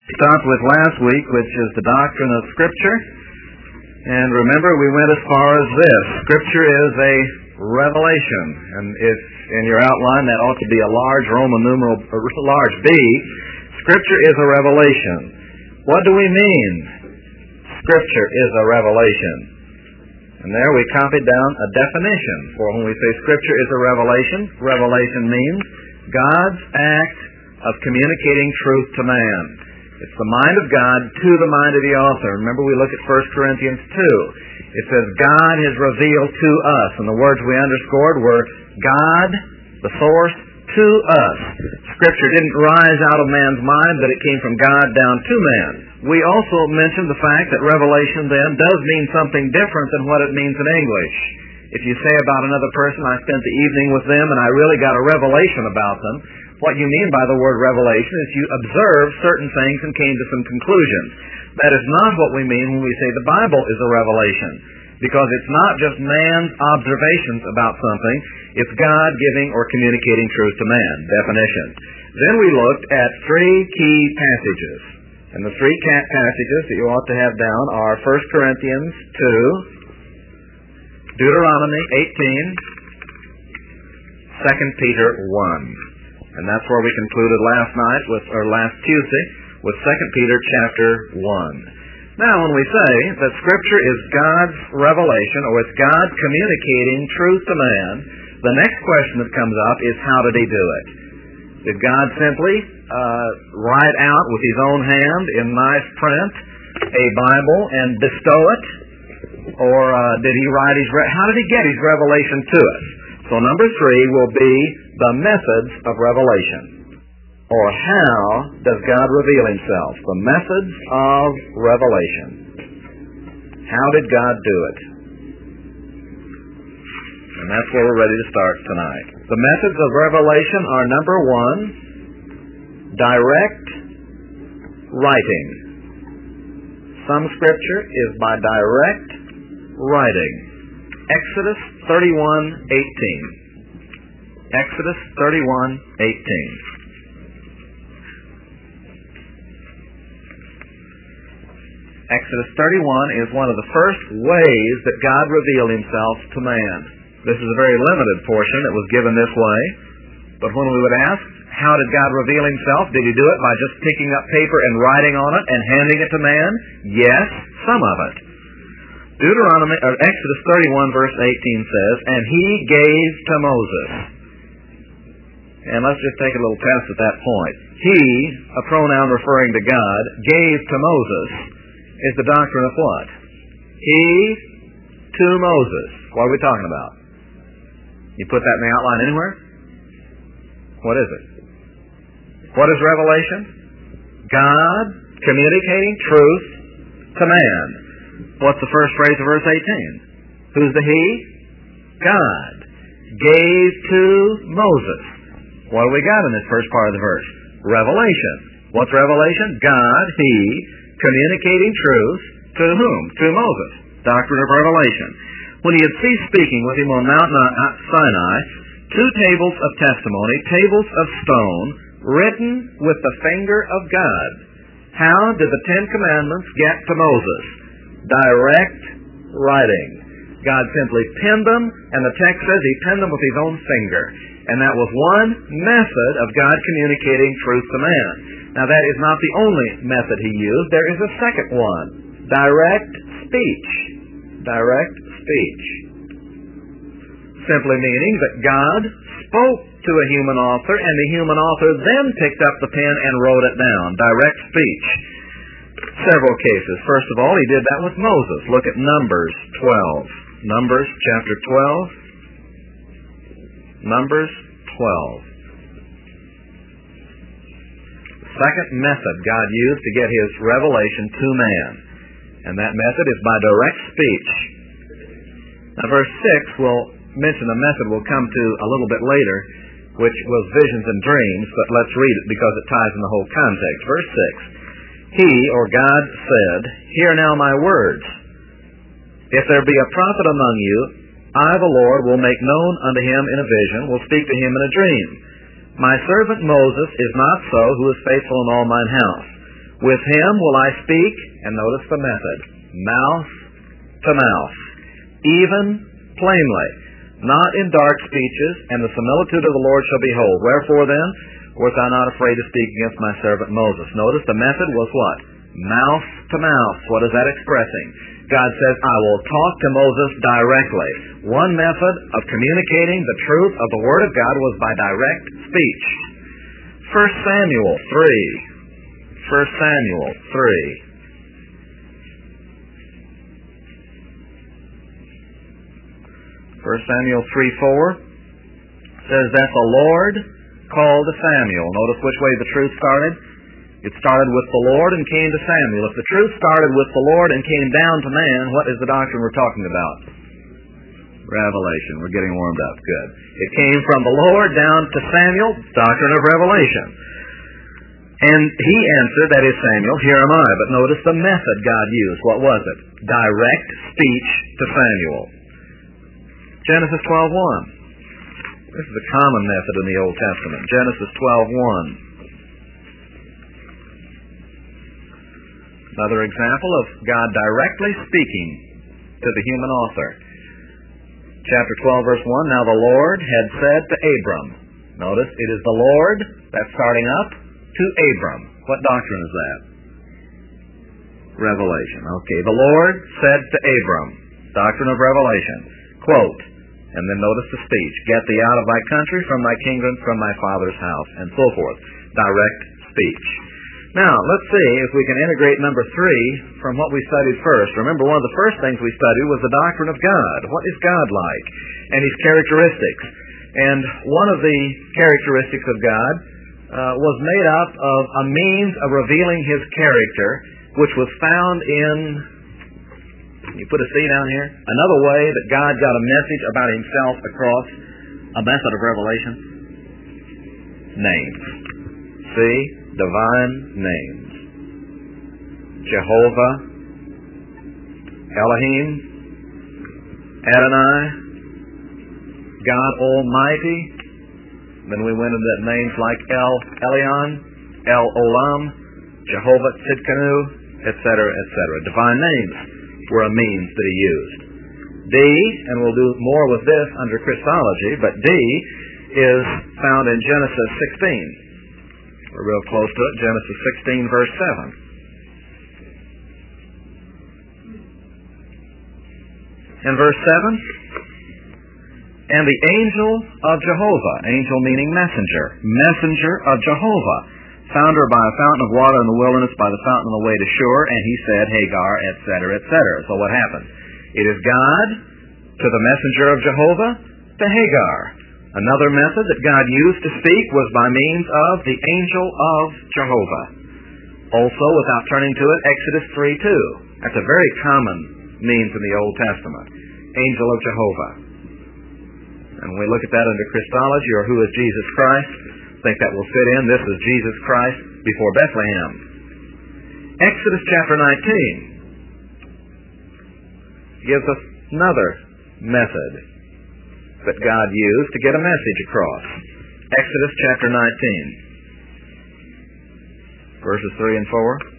Stopped with last week, which is the doctrine of Scripture. And remember, we went as far as this. Scripture is a revelation. And if in your outline that ought to be a large Roman numeral, a large B, Scripture is a revelation. What do we mean? Scripture is a revelation. And there we copied down a definition. For when we say Scripture is a revelation, revelation means God's act of communicating truth to man. It's the mind of God to the mind of the author. Remember, we look at 1 Corinthians 2. It says, God has revealed to us. And the words we underscored were God, the source, to us. Scripture didn't rise out of man's mind, but it came from God down to man. We also mentioned the fact that revelation then does mean something different than what it means in English. If you say about another person, I spent the evening with them and I really got a revelation about them, what you mean by the word revelation is you observed certain things and came to some conclusions. That is not what we mean when we say the Bible is a revelation, because it's not just man's observations about something, it's God giving or communicating truth to man. Definition. Then we looked at three key passages. And the three passages that you ought to have down are 1 Corinthians 2, Deuteronomy 18, 2 Peter 1. And that's where we concluded last Tuesday with 2 Peter chapter 1. Now, when we say that Scripture is God's revelation, or it's God communicating truth to man, the next question that comes up is, how did He do it? Did God simply write out with His own hand in nice print a Bible and bestow it? Or did He write how did He get His revelation to us? So number 3 will be the methods of revelation. Or how does God reveal Himself? The methods of revelation. How did God do it? And that's where we're ready to start tonight. The methods of revelation are, number 1, direct writing. Some Scripture is by direct writing. Exodus 31:18. Exodus 31:18. Exodus 31 is one of the first ways that God revealed Himself to man. This is a very limited portion that was given this way. But when we would ask, how did God reveal Himself? Did He do it by just picking up paper and writing on it and handing it to man? Yes, some of it. Exodus 31 verse 18 says, and He gave to Moses. And let's just take a little test at that point. He, a pronoun referring to God, gave to Moses is the doctrine of what? He to Moses. What are we talking about? You put that in the outline anywhere? What is it? What is revelation? God communicating truth to man. What's the first phrase of verse 18? Who's the He? God. Gave to Moses. What do we got in this first part of the verse? Revelation. What's revelation? God, He, communicating truth to whom? To Moses. Doctrine of revelation. When He had ceased speaking with him on Mount Sinai, 2 tables of testimony, tables of stone, written with the finger of God. How did the 10 Commandments get to Moses? Direct writing. God simply penned them, and the text says He penned them with His own finger. And that was one method of God communicating truth to man. Now that is not the only method He used. There is a second one. Direct speech. Direct speech. Simply meaning that God spoke to a human author, and the human author then picked up the pen and wrote it down. Direct speech. Several cases. First of all, He did that with Moses. Look at Numbers 12. Numbers chapter 12. Numbers 12. The second method God used to get His revelation to man. And that method is by direct speech. Now verse 6 will mention a method we'll come to a little bit later, which was visions and dreams, but let's read it because it ties in the whole context. Verse 6. He, or God, said, hear now my words. If there be a prophet among you, I, the Lord, will make known unto him in a vision, will speak to him in a dream. My servant Moses is not so, who is faithful in all mine house. With him will I speak, and notice the method, mouth to mouth, even plainly, not in dark speeches, and the similitude of the Lord shall behold. Wherefore then, wert thou not afraid to speak against my servant Moses? Notice the method was what? Mouth to mouth. What is that expressing? God says, I will talk to Moses directly. One method of communicating the truth of the Word of God was by direct speech. 1 Samuel 3. 1 Samuel 3. 1 Samuel 3:4 says that the Lord called to Samuel. Notice which way the truth started. It started with the Lord and came to Samuel. If the truth started with the Lord and came down to man, what is the doctrine we're talking about? Revelation. We're getting warmed up. Good. It came from the Lord down to Samuel, doctrine of revelation. And he answered, that is Samuel, here am I. But notice the method God used. What was it? Direct speech to Samuel. Genesis 12:1. This is a common method in the Old Testament. Genesis 12:1. Another example of God directly speaking to the human author. Chapter 12, verse 1. Now the Lord had said to Abram. Notice, it is the Lord that's starting up to Abram. What doctrine is that? Revelation. Okay, the Lord said to Abram. Doctrine of revelation. Quote, and then notice the speech. Get thee out of thy country, from thy kingdom, from thy father's house, and so forth. Direct speech. Now, let's see if we can integrate number 3 from what we studied first. Remember, one of the first things we studied was the doctrine of God. What is God like? And His characteristics. And one of the characteristics of God was made up of a means of revealing His character, which was found in, you put a C down here, another way that God got a message about Himself across a method of revelation. Names. See? Divine names. Jehovah, Elohim, Adonai, God Almighty. Then we went into names like El Elyon, El Olam, Jehovah Tzidkenu, etc., etc. Divine names were a means that He used. D, and we'll do more with this under Christology, but D is found in Genesis 16. We're real close to it. Genesis 16, verse 7. In verse 7, and the angel of Jehovah, angel meaning messenger, messenger of Jehovah, found her by a fountain of water in the wilderness, by the fountain on the way to shore, and he said, Hagar, etc., etc. So what happened? It is God to the messenger of Jehovah, to Hagar. Another method that God used to speak was by means of the angel of Jehovah. Also, without turning to it, Exodus 3:2. That's a very common means in the Old Testament. Angel of Jehovah. And when we look at that under Christology, or who is Jesus Christ, I think that will fit in. This is Jesus Christ before Bethlehem. Exodus chapter 19 gives us another method that God used to get a message across. Exodus chapter 19, verses 3 and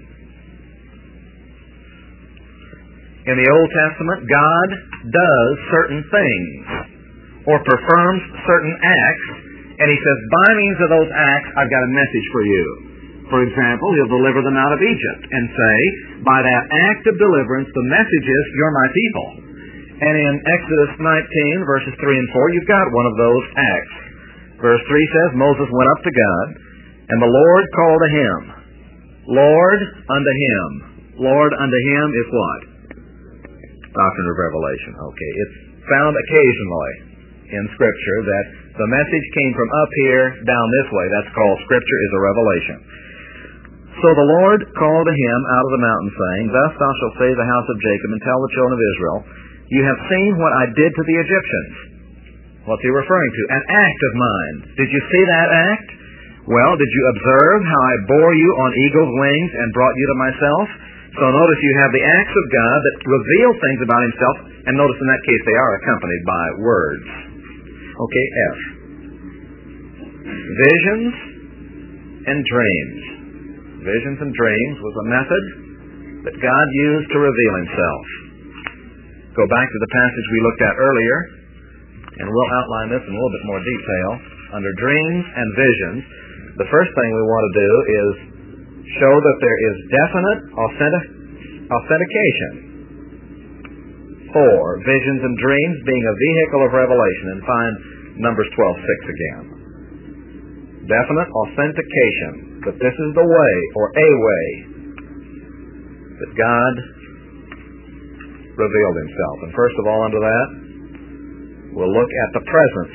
4. In the Old Testament, God does certain things, or performs certain acts, and He says, by means of those acts, I've got a message for you. For example, He'll deliver them out of Egypt, and say, by that act of deliverance, the message is, you're my people. And in Exodus 19, verses 3 and 4, you've got one of those acts. Verse 3 says, Moses went up to God, and the Lord called to him. Lord unto him. Lord unto him is what? Doctrine of revelation. Okay, it's found occasionally in Scripture that the message came from up here down this way. That's called Scripture is a revelation. So the Lord called to him out of the mountain, saying, Thus thou shalt say to the house of Jacob, and tell the children of Israel, You have seen what I did to the Egyptians. What's he referring to? An act of mine. Did you see that act? Well, did you observe how I bore you on eagle's wings and brought you to myself? So notice you have the acts of God that reveal things about Himself, and notice in that case they are accompanied by words. Okay, F. Visions and dreams. Visions and dreams was a method that God used to reveal himself. Go back to the passage we looked at earlier, and we'll outline this in a little bit more detail. Under dreams and visions, the first thing we want to do is show that there is definite authentication for visions and dreams being a vehicle of revelation. And find Numbers 12:6 again. Definite authentication that this is the way, or a way, that God revealed himself. And first of all, under that, we'll look at the presence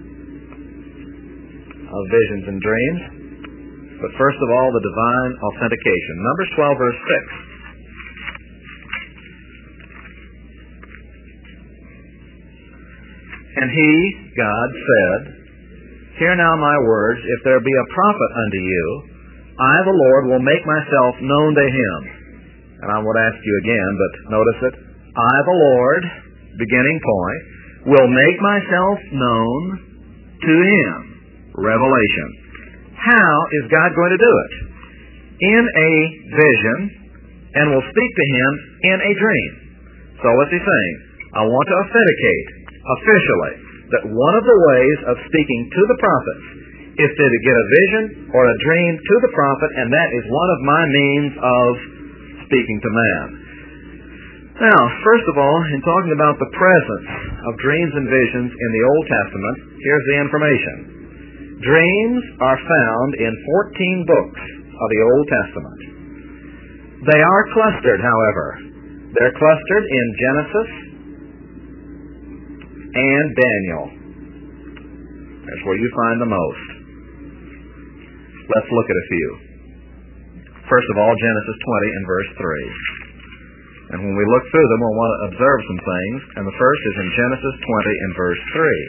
of visions and dreams. But first of all, the divine authentication. Numbers 12, verse 6. And he, God, said, Hear now my words, if there be a prophet unto you, I, the Lord, will make myself known to him. And I won't ask you again, but notice it. I, the Lord, beginning point, will make myself known to him. Revelation. How is God going to do it? In a vision, and will speak to him in a dream. So what's he saying? I want to authenticate officially that one of the ways of speaking to the prophets is to get a vision or a dream to the prophet, and that is one of my means of speaking to man. Now, first of all, in talking about the presence of dreams and visions in the Old Testament, here's the information. Dreams are found in 14 books of the Old Testament. They are clustered, however. They're clustered in Genesis and Daniel. That's where you find the most. Let's look at a few. First of all, Genesis 20 and verse 3. And when we look through them, we'll want to observe some things. And the first is in Genesis 20 and verse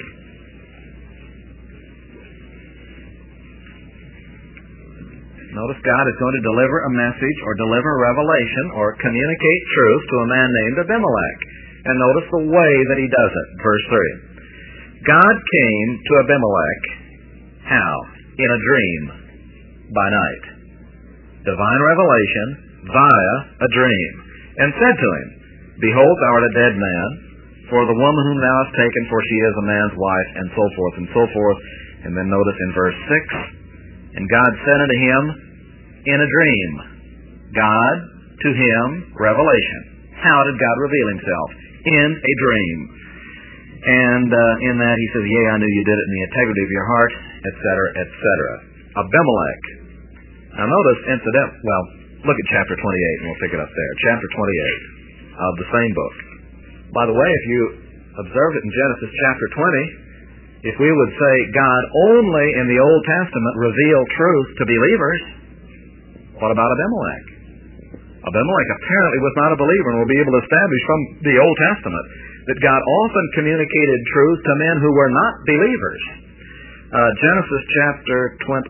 3. Notice God is going to deliver a message or deliver a revelation or communicate truth to a man named Abimelech. And notice the way that he does it. Verse 3. God came to Abimelech. How? In a dream by night. Divine revelation via a dream. And said to him, Behold, thou art a dead man, for the woman whom thou hast taken, for she is a man's wife, and so forth and so forth. And then notice in verse 6, And God said unto him in a dream. God to him, revelation. How did God reveal himself? In a dream. And in that he says, Yea, I knew you did it in the integrity of your heart, etc., etc. Abimelech. Now notice, look at chapter 28, and we'll pick it up there. Chapter 28 of the same book. By the way, if you observe it in Genesis chapter 20, if we would say God only in the Old Testament revealed truth to believers, what about Abimelech? Abimelech apparently was not a believer, and we'll be able to establish from the Old Testament that God often communicated truth to men who were not believers. Genesis chapter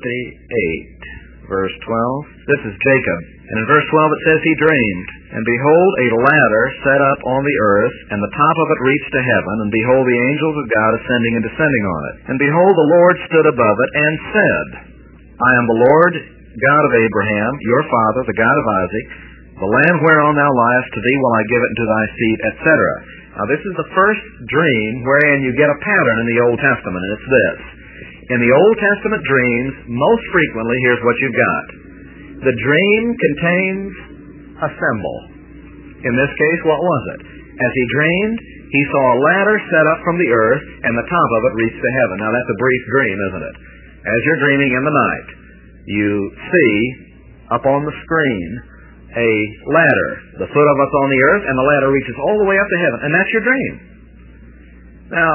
28, verse 12. This is Jacob. And in verse 12 it says, He dreamed, and behold, a ladder set up on the earth, and the top of it reached to heaven, and behold, the angels of God ascending and descending on it. And behold, the Lord stood above it, and said, I am the Lord God of Abraham, your father, the God of Isaac. The land whereon thou liest, to thee will I give it into thy seed, etc. Now this is the first dream wherein you get a pattern in the Old Testament, and it's this. In the Old Testament dreams, most frequently, here's what you've got. The dream contains a symbol. In this case, what was it? As he dreamed, he saw a ladder set up from the earth, and the top of it reached to heaven. Now that's a brief dream, isn't it? As you're dreaming in the night, you see up on the screen a ladder. The foot of it's on the earth, and the ladder reaches all the way up to heaven. And that's your dream. Now,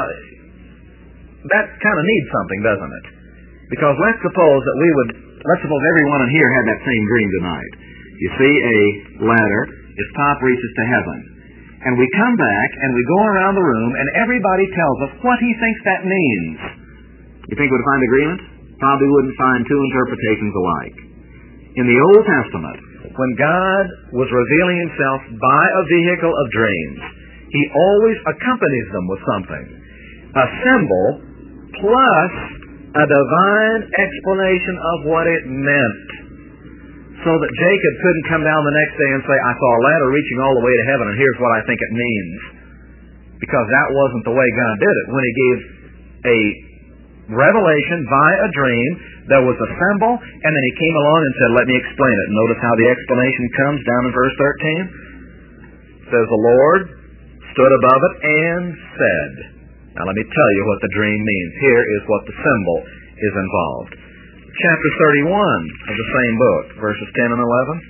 that kind of needs something, doesn't it? Because let's suppose everyone in here had that same dream tonight. You see a ladder, its top reaches to heaven. And we come back, and we go around the room, and everybody tells us what he thinks that means. You think we'd find agreement? Probably wouldn't find two interpretations alike. In the Old Testament, when God was revealing himself by a vehicle of dreams, he always accompanies them with something. A symbol plus a divine explanation of what it meant. so that Jacob couldn't come down the next day and say, I saw a ladder reaching all the way to heaven, and here's what I think it means. Because that wasn't the way God did it. When He gave a revelation via a dream, there was a symbol, and then He came along and said, let me explain it. Notice how the explanation comes down in verse 13. It says, the Lord stood above it and said. Now let me tell you what the dream means. Here is what the symbol is involved. Chapter 31 of the same book, verses 10 and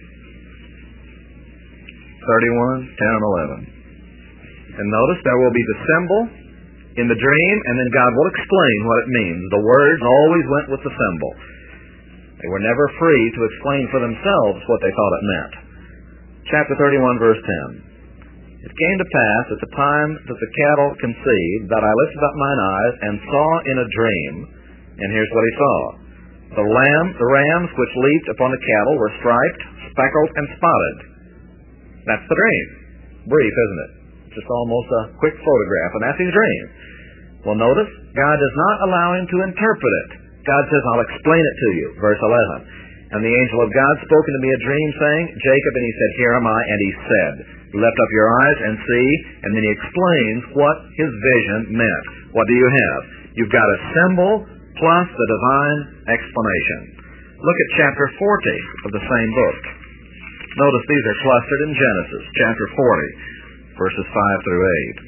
11. 31, 10 and 11. And notice there will be the symbol in the dream, and then God will explain what it means. The words always went with the symbol. They were never free to explain for themselves what they thought it meant. Chapter 31, verse 10. It came to pass at the time that the cattle conceived that I lifted up mine eyes and saw in a dream, and here's what he saw. The rams which leaped upon the cattle were striped, speckled, and spotted. That's the dream. Brief, isn't it? Just almost a quick photograph, and that's his dream. Well, notice, God does not allow him to interpret it. God says, I'll explain it to you. Verse 11. And the angel of God spoke unto me a dream, saying, Jacob, and he said, Here am I. And he said, Lift up your eyes and see. And then he explains what his vision meant. What do you have? You've got a symbol plus the divine explanation. Look at chapter 40 of the same book. Notice these are clustered in Genesis, chapter 40, verses 5 through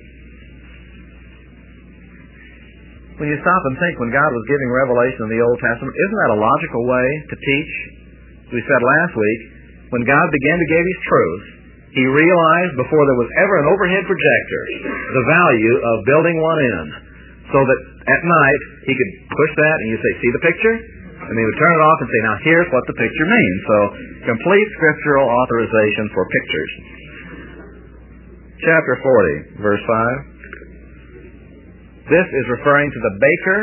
8. When you stop and think, when God was giving revelation in the Old Testament, isn't that a logical way to teach? We said last week, when God began to give his truth, he realized before there was ever an overhead projector the value of building one in, so that at night he could push that and you say, see the picture? And he would turn it off and say, now here's what the picture means. So, complete scriptural authorization for pictures. Chapter 40, verse 5. This is referring to the baker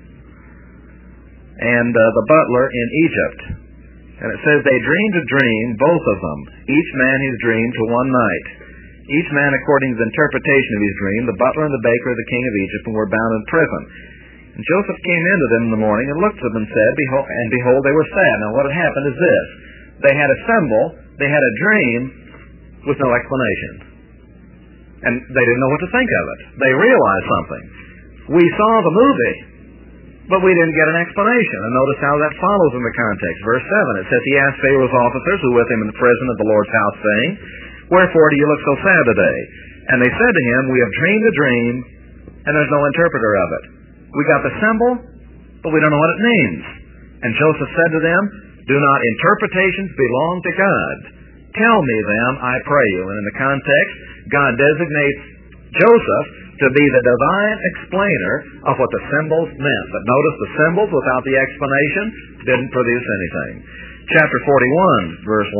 and the butler in Egypt. And it says, they dreamed a dream, both of them, each man his dream to one night. Each man according to the interpretation of his dream, the butler and the baker, the king of Egypt, and were bound in prison. And Joseph came into them in the morning and looked at them and said, behold, they were sad. Now what had happened is this. They had a symbol, they had a dream with no explanation. And they didn't know what to think of it. They realized something. We saw the movie, but we didn't get an explanation. And notice how that follows in the context. Verse 7, it says, he asked Pharaoh's officers who were with him in the prison of the Lord's house, saying, wherefore do you look so sad today? And they said to him, we have dreamed a dream, and there's no interpreter of it. We got the symbol, but we don't know what it means. And Joseph said to them, do not interpretations belong to God? Tell me them, I pray you. And in the context, God designates Joseph to be the divine explainer of what the symbols meant. But notice the symbols without the explanation didn't produce anything. Chapter 41, verse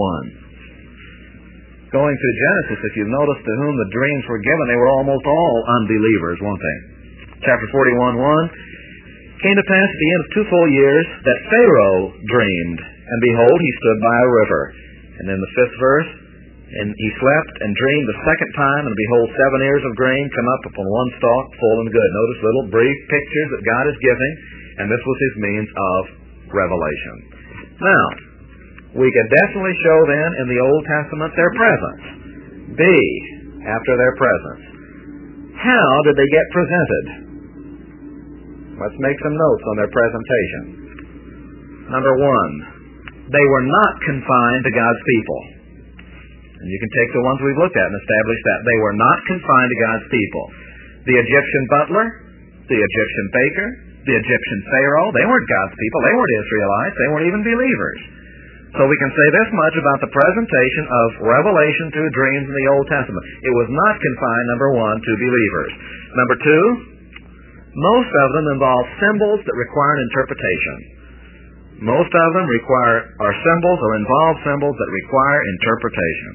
1. Going through Genesis, if you've noticed to whom the dreams were given, they were almost all unbelievers, weren't they? Chapter 41, 1. Came to pass at the end of 2 full years that Pharaoh dreamed, and behold, he stood by a river. And in the 5th verse, and he slept and dreamed the second time, and behold, 7 ears of grain come up upon one stalk, full and good. Notice little brief pictures that God is giving, and this was his means of revelation. Now, we can definitely show then in the Old Testament their presence. B, after their presence. How did they get presented? Let's make some notes on their presentation. Number 1, they were not confined to God's people. And you can take the ones we've looked at and establish that. They were not confined to God's people. The Egyptian butler, the Egyptian baker, the Egyptian Pharaoh, they weren't God's people. They weren't Israelites. They weren't even believers. So we can say this much about the presentation of revelation through dreams in the Old Testament. It was not confined, number 1, to believers. Number 2, most of them involve symbols that require an interpretation. Most of them are symbols or involve symbols that require interpretation.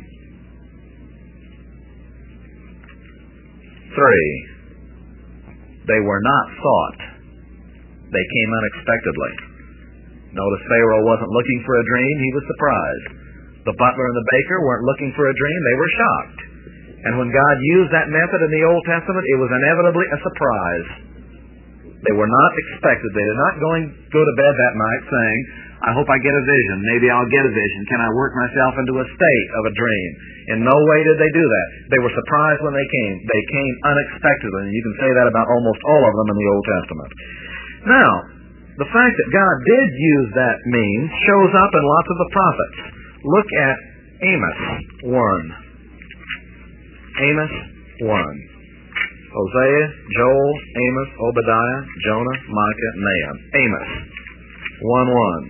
3, they were not sought. They came unexpectedly. Notice Pharaoh wasn't looking for a dream, he was surprised. The butler and the baker weren't looking for a dream, they were shocked. And when God used that method in the Old Testament, it was inevitably a surprise. They were not expected. They did not go to bed that night saying, I hope I get a vision. Maybe I'll get a vision. Can I work myself into a state of a dream? In no way did they do that. They were surprised when they came. They came unexpectedly. And you can say that about almost all of them in the Old Testament. Now, the fact that God did use that means shows up in lots of the prophets. Look at Amos 1. Amos 1. Hosea, Joel, Amos, Obadiah, Jonah, Micah, Nahum. Amos 1:1.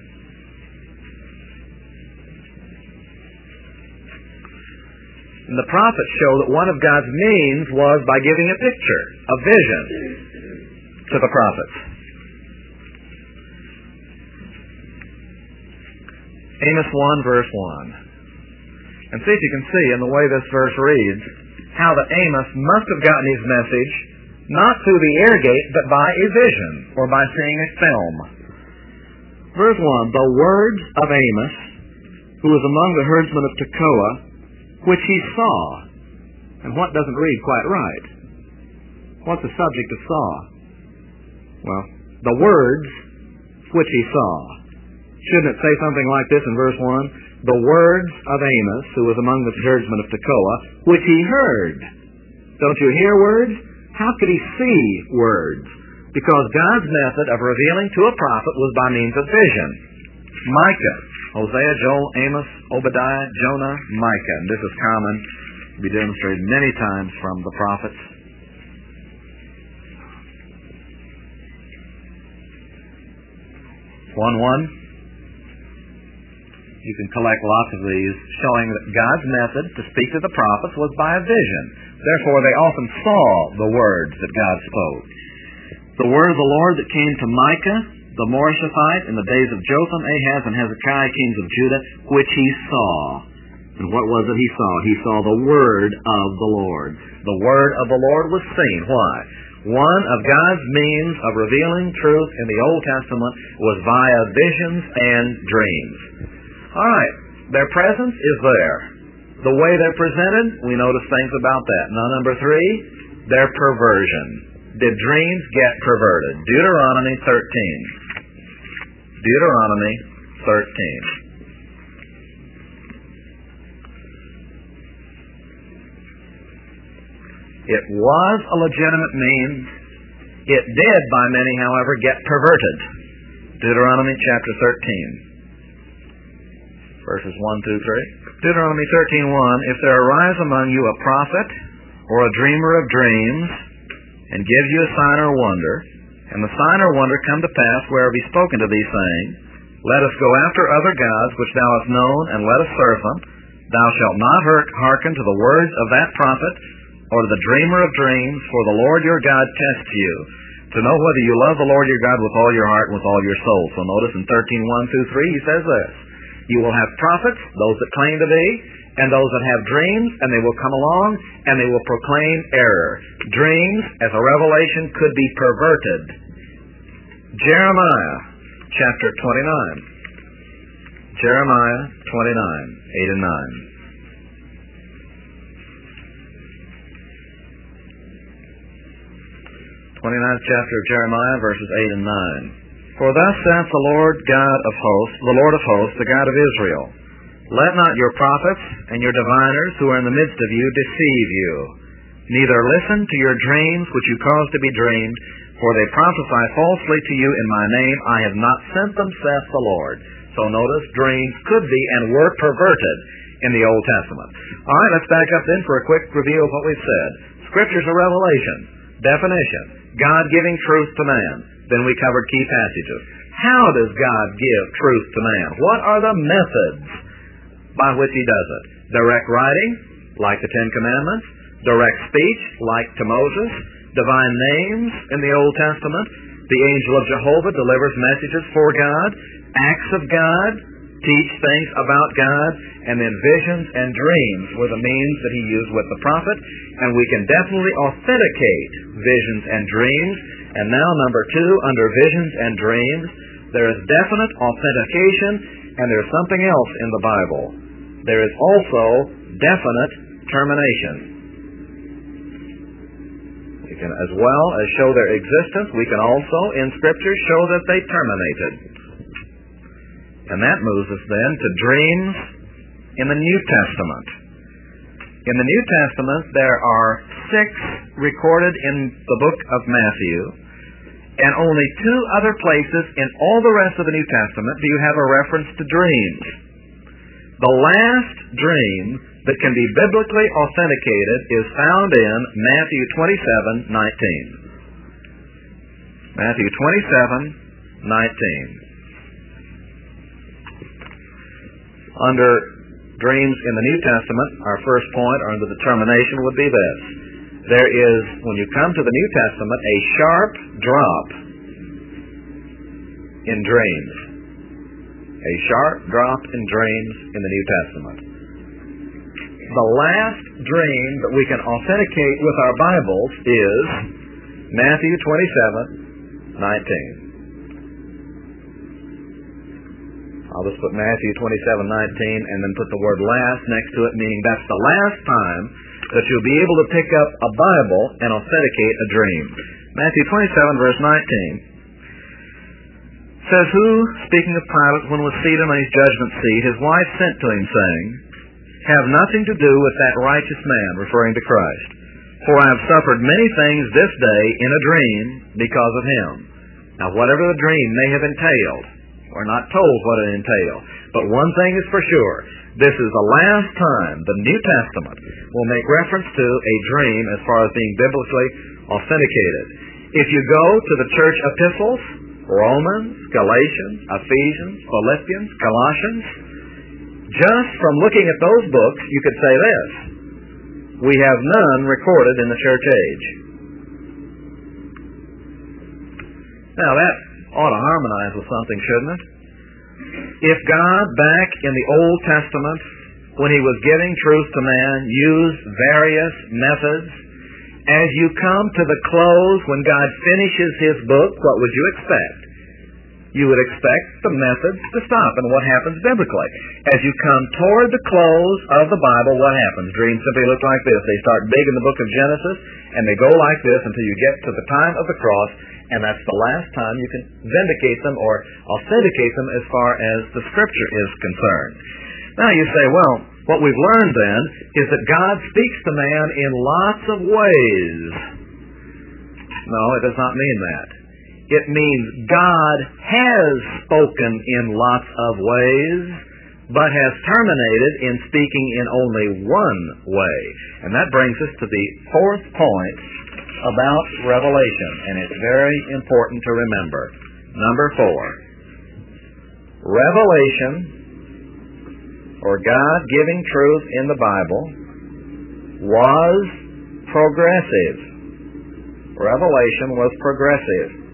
And the prophets show that one of God's means was by giving a picture, a vision, to the prophets. Amos 1, verse 1. And see if you can see in the way this verse reads how that Amos must have gotten his message not through the ear gate, but by a vision, or by seeing a film. Verse 1, the words of Amos, who was among the herdsmen of Tekoa, which he saw. And what doesn't read quite right? What's the subject of saw? Well, the words which he saw. Shouldn't it say something like this in verse 1? The words of Amos, who was among the herdsmen of Tekoa, which he heard. Don't you hear words? How could he see words? Because God's method of revealing to a prophet was by means of vision. Micah, Hosea, Joel, Amos, Obadiah, Jonah, Micah. And this is common to be demonstrated many times from the prophets. 1:1. You can collect lots of these showing that God's method to speak to the prophets was by a vision. Therefore, they often saw the words that God spoke. The word of the Lord that came to Micah, the Moreshethite, in the days of Jotham, Ahaz, and Hezekiah, kings of Judah, which he saw. And what was it he saw? He saw the word of the Lord. The word of the Lord was seen. Why? One of God's means of revealing truth in the Old Testament was via visions and dreams. All right, their presence is there. The way they're presented, we notice things about that. Now, number 3, their perversion. Did dreams get perverted? Deuteronomy 13. Deuteronomy 13. It was a legitimate means. It did, by many, however, get perverted. Deuteronomy chapter 13. Verses 1 through 3. Deuteronomy 13:1. If there arise among you a prophet or a dreamer of dreams, and gives you a sign or wonder, and the sign or wonder come to pass whereof he spoken to thee, saying, let us go after other gods which thou hast known, and let us serve them, thou shalt not hearken to the words of that prophet or to the dreamer of dreams, for the Lord your God tests you, to know whether you love the Lord your God with all your heart and with all your soul. So notice in 13:1 through 3 he says this. You will have prophets, those that claim to be, and those that have dreams, and they will come along, and they will proclaim error. Dreams, as a revelation, could be perverted. Jeremiah, chapter 29. Jeremiah 29, 8 and 9. 29th chapter of Jeremiah, verses 8 and 9. For thus saith the Lord God of hosts, the Lord of hosts, the God of Israel, let not your prophets and your diviners who are in the midst of you deceive you, neither listen to your dreams which you cause to be dreamed, for they prophesy falsely to you in my name. I have not sent them, saith the Lord. So notice, dreams could be and were perverted in the Old Testament. All right, let's back up then for a quick review of what we've said. Scripture's a revelation. Definition. God giving truth to man. Then we covered key passages. How does God give truth to man? What are the methods by which he does it? Direct writing, like the Ten Commandments. Direct speech, like to Moses. Divine names in the Old Testament. The angel of Jehovah delivers messages for God. Acts of God teach things about God. And then visions and dreams were the means that he used with the prophet. And we can definitely authenticate visions and dreams. And now, number 2, under visions and dreams, there is definite authentication, and there is something else in the Bible. There is also definite termination. We can, as well as show their existence, we can also, in Scripture, show that they terminated. And that moves us then to dreams in the New Testament. In the New Testament, there are 6 recorded in the book of Matthew, and only 2 other places in all the rest of the New Testament do you have a reference to dreams. The last dream that can be biblically authenticated is found in Matthew 27:19. Matthew 27:19. Under dreams in the New Testament, our first point or the determination would be this. There is, when you come to the New Testament, a sharp drop in dreams. A sharp drop in dreams in the New Testament. The last dream that we can authenticate with our Bibles is Matthew 27:19. I'll just put Matthew 27:19 and then put the word last next to it, meaning that's the last time that you'll be able to pick up a Bible and authenticate a dream. Matthew 27, verse 19 says, "Who, speaking of Pilate, when was seated on his judgment seat, his wife sent to him, saying, 'Have nothing to do with that righteous man,'" referring to Christ, "'for I have suffered many things this day in a dream because of him.'" Now, whatever the dream may have entailed, we're not told what it entailed, but one thing is for sure. This is the last time the New Testament will make reference to a dream as far as being biblically authenticated. If you go to the church epistles, Romans, Galatians, Ephesians, Philippians, Colossians, just from looking at those books, you could say this: we have none recorded in the church age. Now that ought to harmonize with something, shouldn't it? If God, back in the Old Testament, when he was giving truth to man, used various methods, as you come to the close, when God finishes his book, what would you expect? You would expect the methods to stop. And what happens biblically? As you come toward the close of the Bible, what happens? Dreams simply look like this. They start big in the book of Genesis, and they go like this until you get to the time of the cross, and that's the last time you can vindicate them or authenticate them as far as the Scripture is concerned. Now you say, well, what we've learned then is that God speaks to man in lots of ways. No, it does not mean that. It means God has spoken in lots of ways, but has terminated in speaking in only one way. And that brings us to the 4th point about revelation, and it's very important to remember. Number 4. Revelation, or God giving truth in the Bible, was progressive. Revelation was progressive.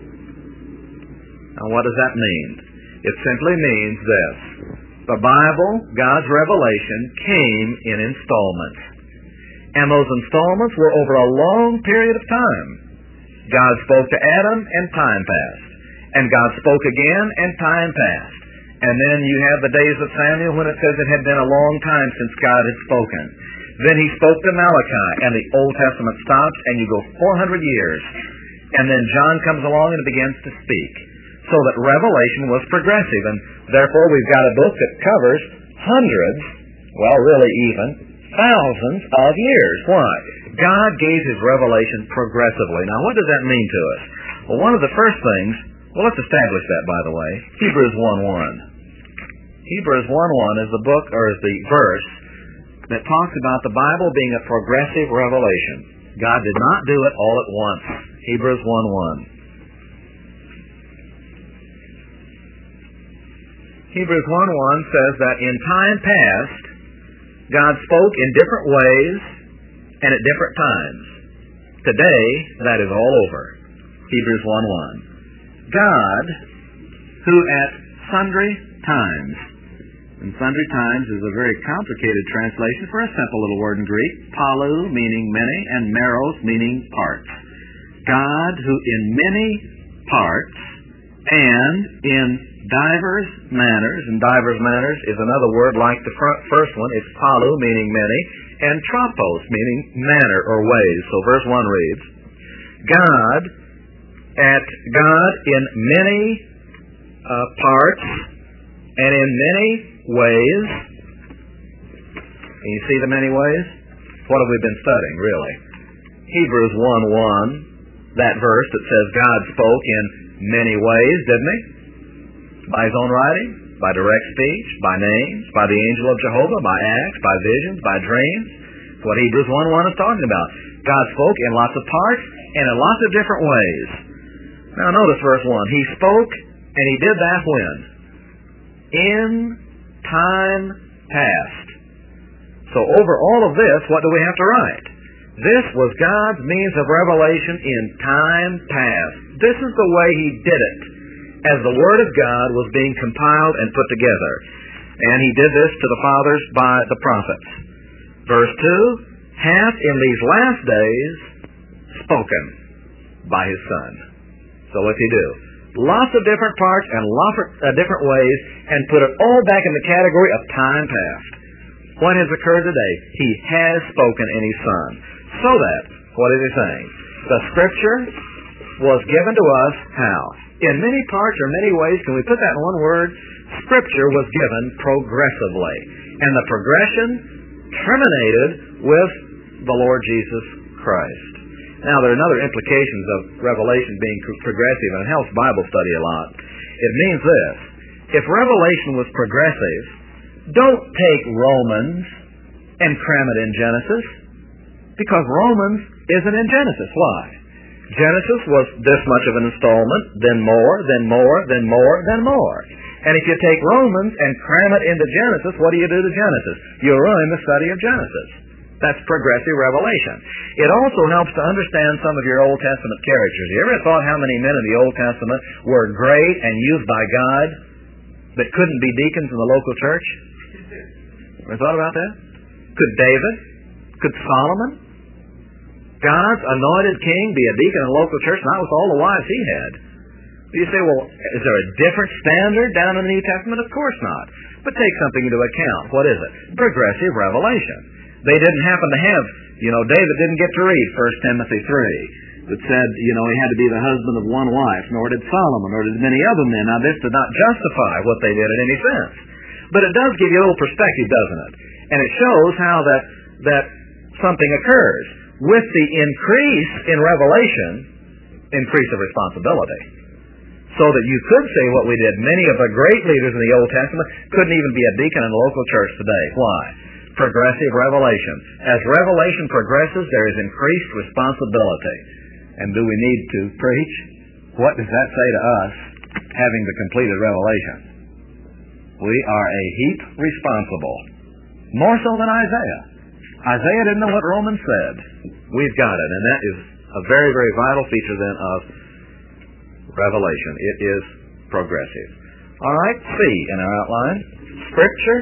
Now what does that mean? It simply means this: the Bible, God's revelation, came in installments. And those installments were over a long period of time. God spoke to Adam and time passed. And God spoke again and time passed. And then you have the days of Samuel when it says it had been a long time since God had spoken. Then he spoke to Malachi and the Old Testament stops and you go 400 years. And then John comes along and begins to speak. So that revelation was progressive. And therefore we've got a book that covers hundreds, well really even, thousands of years. Why? God gave his revelation progressively. Now, what does that mean to us? Well, one of the first things, well, let's establish that, by the way. Hebrews 1:1. Hebrews 1:1 is the book, or is the verse, that talks about the Bible being a progressive revelation. God did not do it all at once. Hebrews 1:1. Hebrews 1:1 says that in time past, God spoke in different ways and at different times. Today, that is all over. Hebrews 1:1. God, who at sundry times, and sundry times is a very complicated translation for a simple little word in Greek, palu meaning many and meros meaning parts. God, who in many parts and in divers manners, and divers manners is another word like the first one. It's palu, meaning many, and tropos, meaning manner or ways. So verse 1 reads, God in many parts And in many ways, and you see the many ways? What have we been studying, really? Hebrews 1:1, that verse that says God spoke in many ways, didn't he? By his own writing, by direct speech, by names, by the angel of Jehovah, by acts, by visions, by dreams. That's what Hebrews 1:1 is talking about. God spoke in lots of parts and in lots of different ways. Now notice verse 1. He spoke, and he did that when? In time past. So over all of this, what do we have to write? This was God's means of revelation in time past. This is the way he did it, as the Word of God was being compiled and put together. And he did this to the fathers by the prophets. Verse 2, hath in these last days spoken by his Son. So what's he do? Lots of different parts and lots of different ways, and put it all back in the category of time past. What has occurred today? He has spoken in his Son. So that, what is he saying? The Scripture was given to us how? In many parts or many ways, can we put that in one word? Scripture was given progressively. And the progression terminated with the Lord Jesus Christ. Now, there are other implications of Revelation being progressive, and it helps Bible study a lot. It means this. If Revelation was progressive, don't take Romans and cram it in Genesis, because Romans isn't in Genesis. Why? Genesis was this much of an installment, then more, then more, then more, then more. And if you take Romans and cram it into Genesis, what do you do to Genesis? You ruin the study of Genesis. That's progressive revelation. It also helps to understand some of your Old Testament characters. You ever thought how many men in the Old Testament were great and used by God that couldn't be deacons in the local church? Ever thought about that? Could David? Could Solomon? God's anointed king be a deacon in a local church, not with all the wives he had? You say, well, is there a different standard down in the New Testament? Of course not. But take something into account. What is it? Progressive revelation. They didn't happen to have, David didn't get to read 1 Timothy 3 that said, he had to be the husband of one wife, nor did Solomon, nor did many other men. Now, this did not justify what they did in any sense. But it does give you a little perspective, doesn't it? And it shows how that something occurs. With the increase in revelation, increase of responsibility. So that you could say what we did. Many of the great leaders in the Old Testament couldn't even be a deacon in a local church today. Why? Progressive revelation. As revelation progresses, there is increased responsibility. And do we need to preach? What does that say to us, having the completed revelation? We are a heap responsible. More so than Isaiah. Isaiah didn't know what Romans said. We've got it, and that is a very, very vital feature then of revelation. It is progressive. All right, C in our outline. Scripture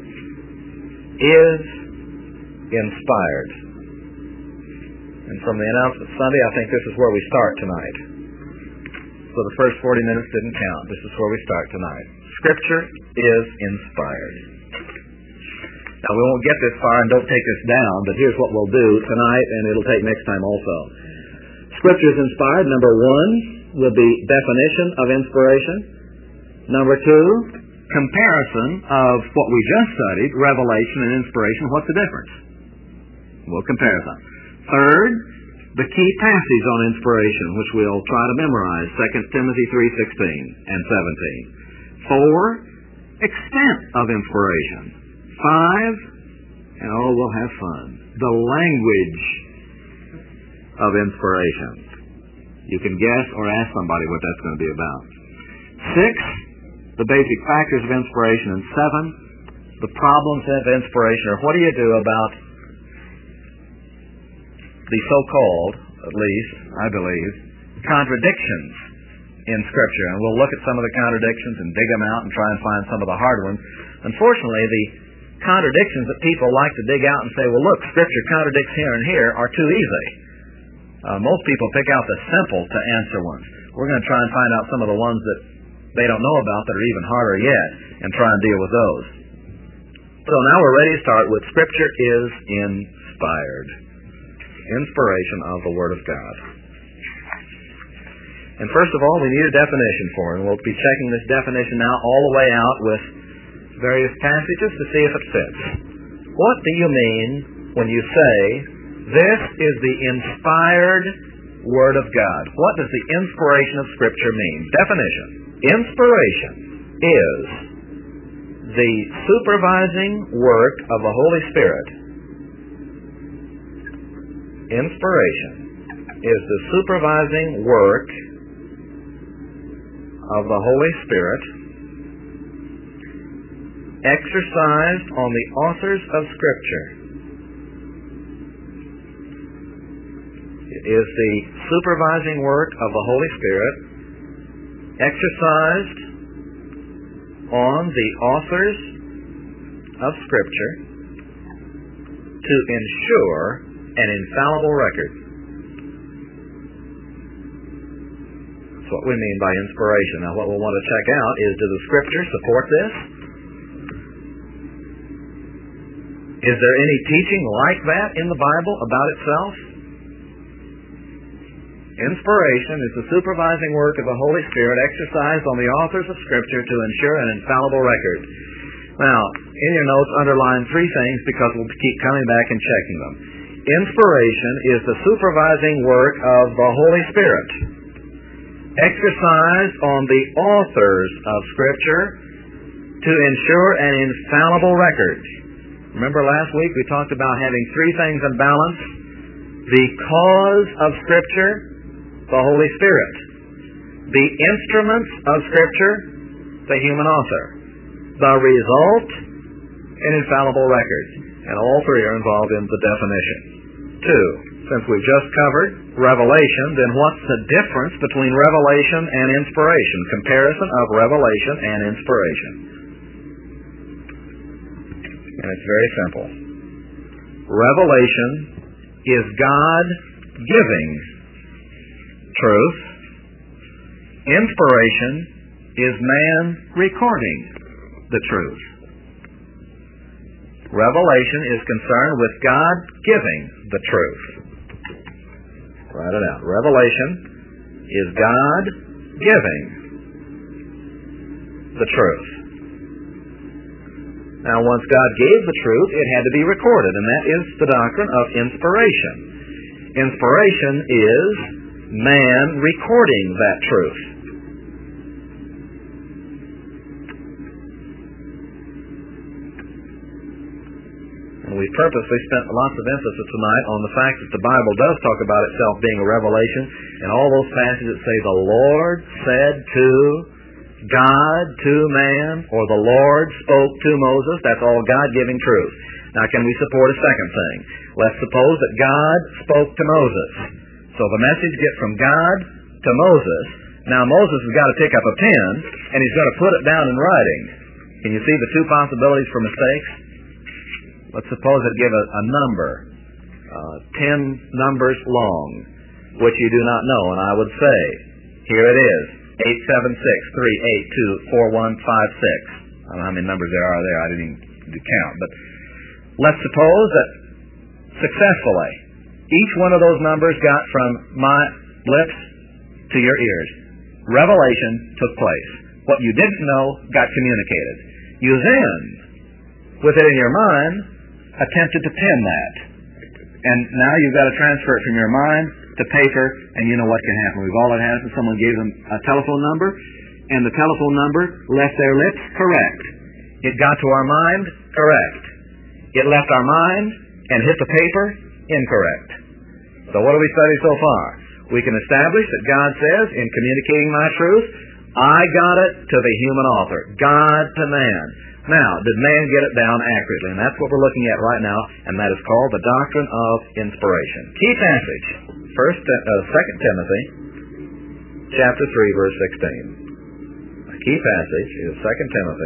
is inspired. And from the announcement Sunday, I think this is where we start tonight. So the first 40 minutes didn't count. This is where we start tonight. Scripture is inspired. Now, we won't get this far, and don't take this down, but here's what we'll do tonight, and it'll take next time also. Scripture is inspired. Number 1 will be definition of inspiration. Number 2, comparison of what we just studied, revelation and inspiration. What's the difference? We'll compare them. Third, the key passage on inspiration, which we'll try to memorize, 2 Timothy 3:16 and 17. 4, extent of inspiration. 5, and we'll have fun, the language of inspiration. You can guess or ask somebody what that's going to be about. 6, the basic factors of inspiration. And 7, the problems of inspiration, or what do you do about the so-called, at least, I believe, contradictions in Scripture. And we'll look at some of the contradictions and dig them out and try and find some of the hard ones. Unfortunately, the contradictions that people like to dig out and say, well, look, Scripture contradicts here and here, are too easy. Most people pick out the simple to answer ones. We're going to try and find out some of the ones that they don't know about that are even harder yet and try and deal with those. So now we're ready to start with Scripture is inspired. Inspiration of the Word of God. And first of all, we need a definition for it. And we'll be checking this definition now all the way out with various passages to see if it fits. What do you mean when you say, this is the inspired Word of God? What does the inspiration of Scripture mean? Definition. Inspiration is the supervising work of the Holy Spirit. Inspiration is the supervising work of the Holy Spirit exercised on the authors of Scripture. It is the supervising work of the Holy Spirit exercised on the authors of Scripture to ensure an infallible record. That's what we mean by inspiration. Now, what we'll want to check out is, do the Scriptures support this? Is there any teaching like that in the Bible about itself? Inspiration is the supervising work of the Holy Spirit exercised on the authors of Scripture to ensure an infallible record. Now, in your notes, underline three things because we'll keep coming back and checking them. Inspiration is the supervising work of the Holy Spirit exercised on the authors of Scripture to ensure an infallible record. Remember last week we talked about having three things in balance. The cause of Scripture, the Holy Spirit. The instruments of Scripture, the human author. The result, an infallible record. And all three are involved in the definition. 2. Since we've just covered revelation, then what's the difference between revelation and inspiration? Comparison of revelation and inspiration. And it's very simple. Revelation is God giving truth. Inspiration is man recording the truth. Revelation is concerned with God giving the truth. Write it out. Revelation is God giving the truth. Now, once God gave the truth, it had to be recorded, and that is the doctrine of inspiration. Inspiration is man recording that truth. And we purposely spent lots of emphasis tonight on the fact that the Bible does talk about itself being a revelation, and all those passages that say the Lord said to God to man, or the Lord spoke to Moses, that's all God-giving truth. Now, can we support a second thing? Let's suppose that God spoke to Moses. So the message gets from God to Moses. Now, Moses has got to pick up a pen, and he's got to put it down in writing. Can you see the two possibilities for mistakes? Let's suppose it give a number, 10 numbers long, which you do not know, and I would say, here it is. 876-382-4156. I don't know how many numbers there are there. I didn't even count. But let's suppose that successfully each one of those numbers got from my lips to your ears. Revelation took place. What you didn't know got communicated. You then, with it in your mind, attempted to pen that. And now you've got to transfer it from your mind to paper, and you know what can happen. We've all had happened. Someone gave them a telephone number, and the telephone number left their lips correct. It got to our mind correct. It left our mind and hit the paper incorrect. So what have we studied so far? We can establish that God says, in communicating my truth, I got it to the human author, God to man. Now, did man get it down accurately? And that's what we're looking at right now, and that is called the doctrine of inspiration. Key passage, 2 Timothy, chapter 3, verse 16. A key passage is 2 Timothy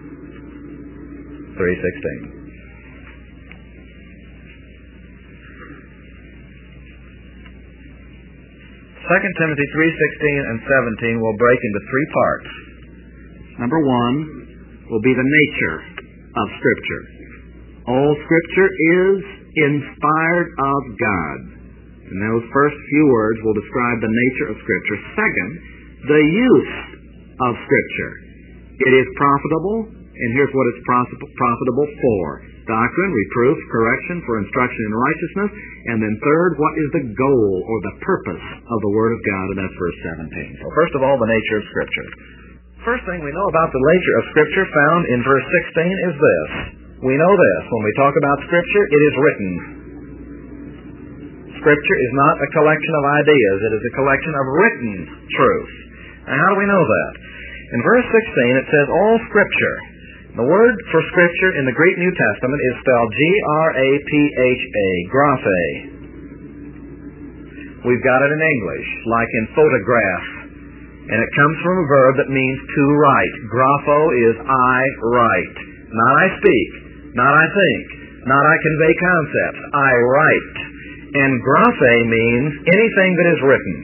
3:16. 2 Timothy 3:16 and 17 will break into three parts. Number 1 will be the nature of Scripture. All Scripture is inspired of God. And those first few words will describe the nature of Scripture. Second, the use of Scripture. It is profitable And here's what it's profitable for. Doctrine, reproof, correction, for instruction in righteousness. And then third, what is the goal or the purpose of the Word of God? And that's verse 17. So first of all, the nature of Scripture. First thing we know about the nature of Scripture found in verse 16 is this. We know this. When we talk about Scripture, it is written. Scripture is not a collection of ideas. It is a collection of written truth. Now, how do we know that? In verse 16, it says, all Scripture. The word for Scripture in the Greek New Testament is spelled G-R-A-P-H-A, graphe. We've got it in English, like in photograph. And it comes from a verb that means to write. Grapho is I write. Not I speak, not I think, not I convey concepts. I write. And graphe means anything that is written.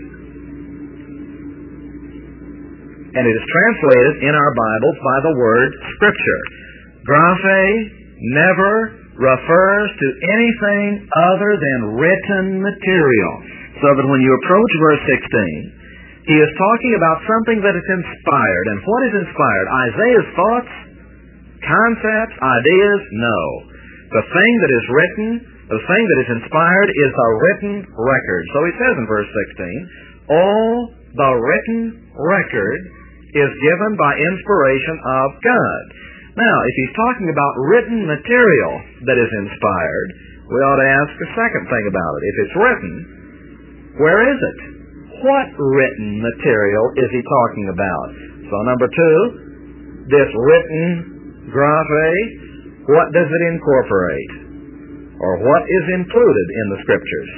And it is translated in our Bibles by the word Scripture. Graphe never refers to anything other than written material. So that when you approach verse 16, he is talking about something that is inspired. And what is inspired? Isaiah's thoughts? Concepts? Ideas? No. The thing that is written, the thing that is inspired is the written record. So he says in verse 16, all the written record is given by inspiration of God. Now, if he's talking about written material that is inspired, we ought to ask a second thing about it. If it's written, where is it? What written material is he talking about? So number two, this written graphe, what does it incorporate? Or what is included in the Scriptures?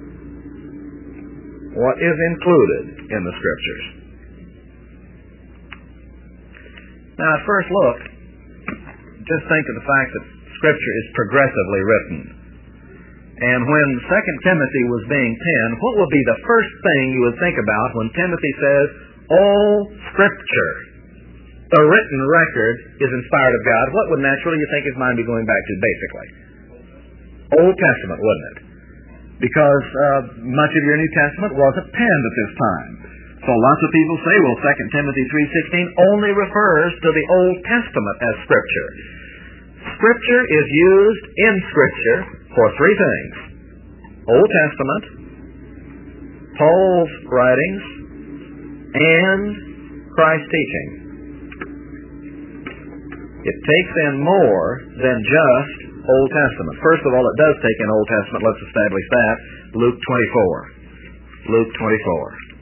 What is included in the Scriptures? Now, at first look, just think of the fact that Scripture is progressively written. And when 2 Timothy was being penned, what would be the first thing you would think about when Timothy says, all Scripture, the written record, is inspired of God? What would naturally you think his mind be going back to, basically? Old Testament, wouldn't it? Because much of your New Testament wasn't penned at this time. So lots of people say, well, 2 Timothy 3:16 only refers to the Old Testament as Scripture. Scripture is used in Scripture for three things. Old Testament, Paul's writings, and Christ's teaching. It takes in more than just Old Testament. First of all, it does take in Old Testament. Let's establish that. Luke 24. Luke 24.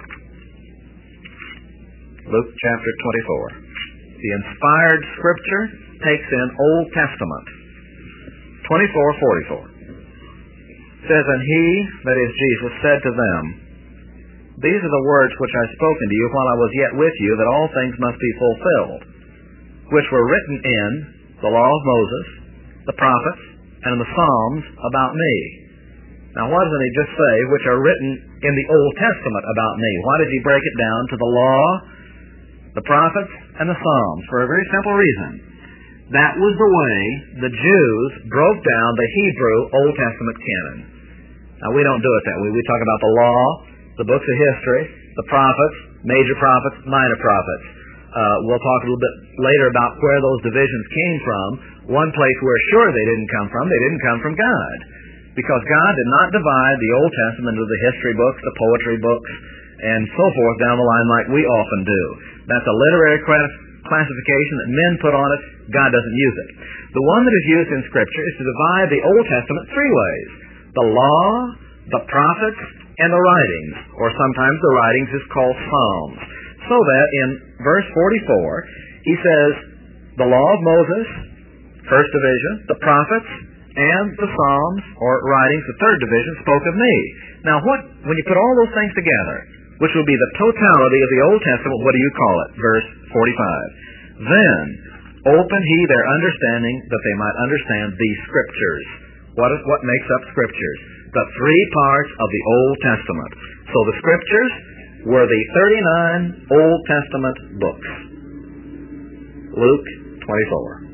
Luke chapter 24. The inspired Scripture takes in Old Testament. 24:44. It says, and he, that is Jesus, said to them, these are the words which I spoke unto you while I was yet with you, that all things must be fulfilled, which were written in the law of Moses, the prophets, and in the Psalms about me. Now, why doesn't he just say, which are written in the Old Testament about me? Why did he break it down to the law, the prophets, and the Psalms? For a very simple reason. That was the way the Jews broke down the Hebrew Old Testament canon. Now, we don't do it that way. We talk about the law, the books of history, the prophets, major prophets, minor prophets. We'll talk a little bit later about where those divisions came from. One place we're sure they didn't come from God. Because God did not divide the Old Testament into the history books, the poetry books, and so forth down the line like we often do. That's a literary classification that men put on it. God doesn't use it. The one that is used in Scripture is to divide the Old Testament three ways. The law, the prophets, and the writings. Or sometimes the writings is called Psalms. So that in verse 44, he says, the law of Moses, first division, the prophets, and the Psalms, or writings, the third division, spoke of me. Now, when you put all those things together, which will be the totality of the Old Testament, what do you call it? Verse 45. Then open he their understanding, that they might understand the Scriptures. What makes up Scriptures? The three parts of the Old Testament. So the Scriptures were the 39 Old Testament books. Luke 24.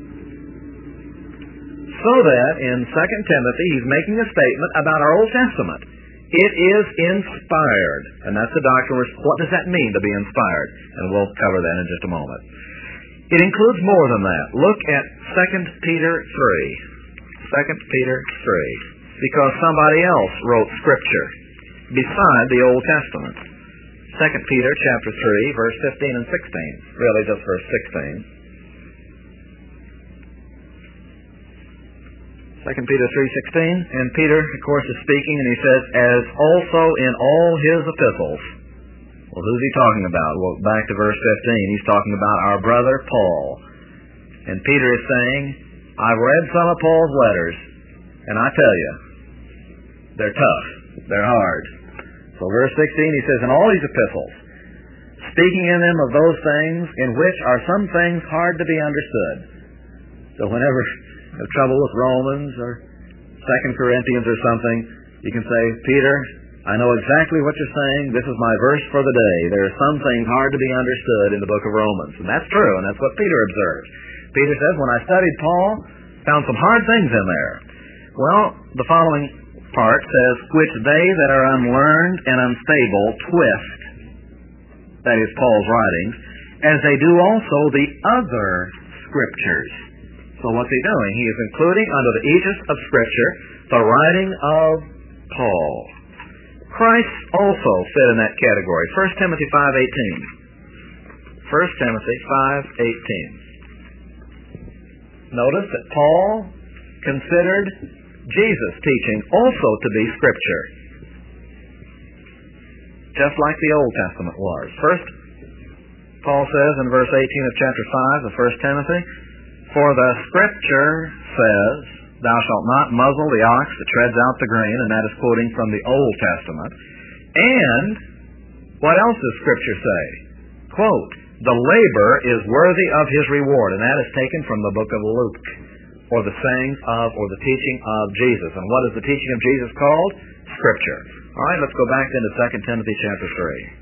So that in 2 Timothy, he's making a statement about our Old Testament. It is inspired. And that's the doctrine. What does that mean to be inspired? And we'll cover that in just a moment. It includes more than that. Look at 2 Peter 3. 2 Peter 3. Because somebody else wrote Scripture beside the Old Testament. 2 Peter chapter 3, verse 15 and 16. Really, just verse 16. 2 Peter 3:16, and Peter, of course, is speaking, and he says, as also in all his epistles. Well, who's he talking about? Well, back to verse 15, he's talking about our brother Paul. And Peter is saying, I've read some of Paul's letters, and I tell you, they're tough. They're hard. So verse 16, he says, in all these epistles, speaking in them of those things in which are some things hard to be understood. So whenever you have trouble with Romans or 2 Corinthians or something, you can say, Peter, I know exactly what you're saying. This is my verse for the day. There are some things hard to be understood in the book of Romans. And that's true, and that's what Peter observed. Peter says, when I studied Paul, found some hard things in there. Well, the following part says, which they that are unlearned and unstable twist, that is Paul's writings, as they do also the other Scriptures. So what's he doing? He is including under the aegis of Scripture the writing of Paul. Christ also fit in that category. 1 Timothy 5:18. 1 Timothy 5:18. Notice that Paul considered Jesus' teaching also to be Scripture, just like the Old Testament was. First, Paul says in verse 18 of chapter 5 of 1 Timothy, for the Scripture says, thou shalt not muzzle the ox that treads out the grain, and that is quoting from the Old Testament. And what else does Scripture say? Quote, the labor is worthy of his reward, and that is taken from the book of Luke, or the sayings of, or the teaching of Jesus. And what is the teaching of Jesus called? Scripture. All right, let's go back into 2 Timothy chapter 3.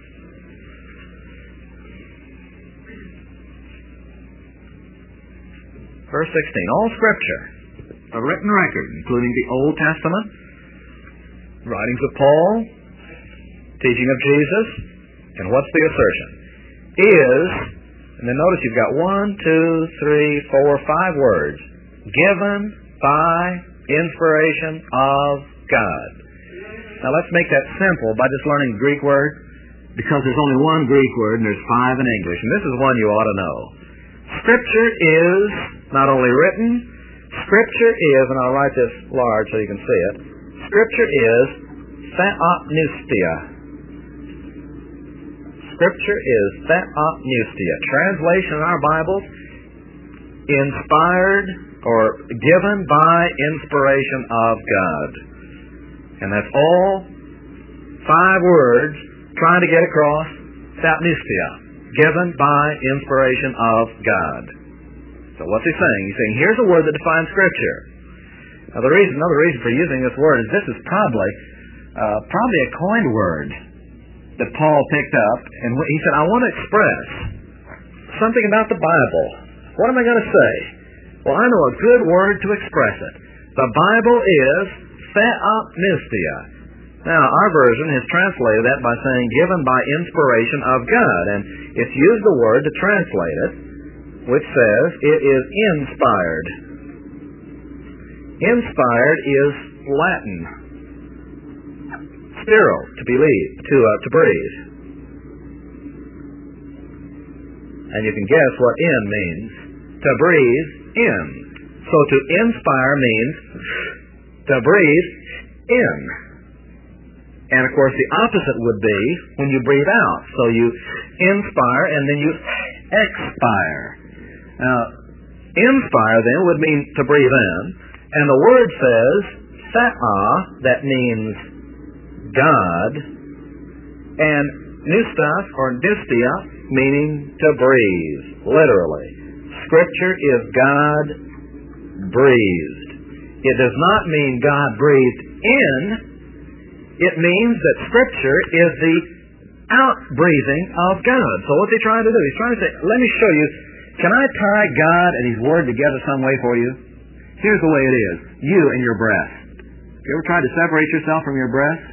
Verse 16, all Scripture, a written record, including the Old Testament, writings of Paul, teaching of Jesus, and what's the assertion? Is, and then notice you've got 1, 2, 3, 4, 5 words, given by inspiration of God. Now let's make that simple by just learning the Greek word, because there's only one Greek word and there's 5 in English, and this is one you ought to know. Scripture is not only written, Scripture is, and I'll write this large so you can see it, Scripture is theopneustia. Scripture is theopneustia. Translation in our Bibles, inspired or given by inspiration of God. And that's all 5 words trying to get across theopneustia, given by inspiration of God. So what's he saying? He's saying, here's a word that defines Scripture. Now another reason for using this word is this is probably a coined word that Paul picked up, and he said, I want to express something about the Bible. What am I going to say? Well, I know a good word to express it. The Bible is theopneustia. Now, our version has translated that by saying given by inspiration of God, and it's used the word to translate it, which says it is inspired. Inspired is Latin. Spiro, to believe, to breathe. And you can guess what in means. To breathe in. So to inspire means to breathe in. And of course the opposite would be when you breathe out. So you inspire and then you expire. Now, inspire then would mean to breathe in. And the word says, thea, that means God, and pneustos or pneustia, meaning to breathe, literally. Scripture is God breathed. It does not mean God breathed in. It means that Scripture is the out-breathing of God. So what's he trying to do? He's trying to say, let me show you, can I tie God and His Word together some way for you? Here's the way it is. You and your breath. You ever tried to separate yourself from your breath?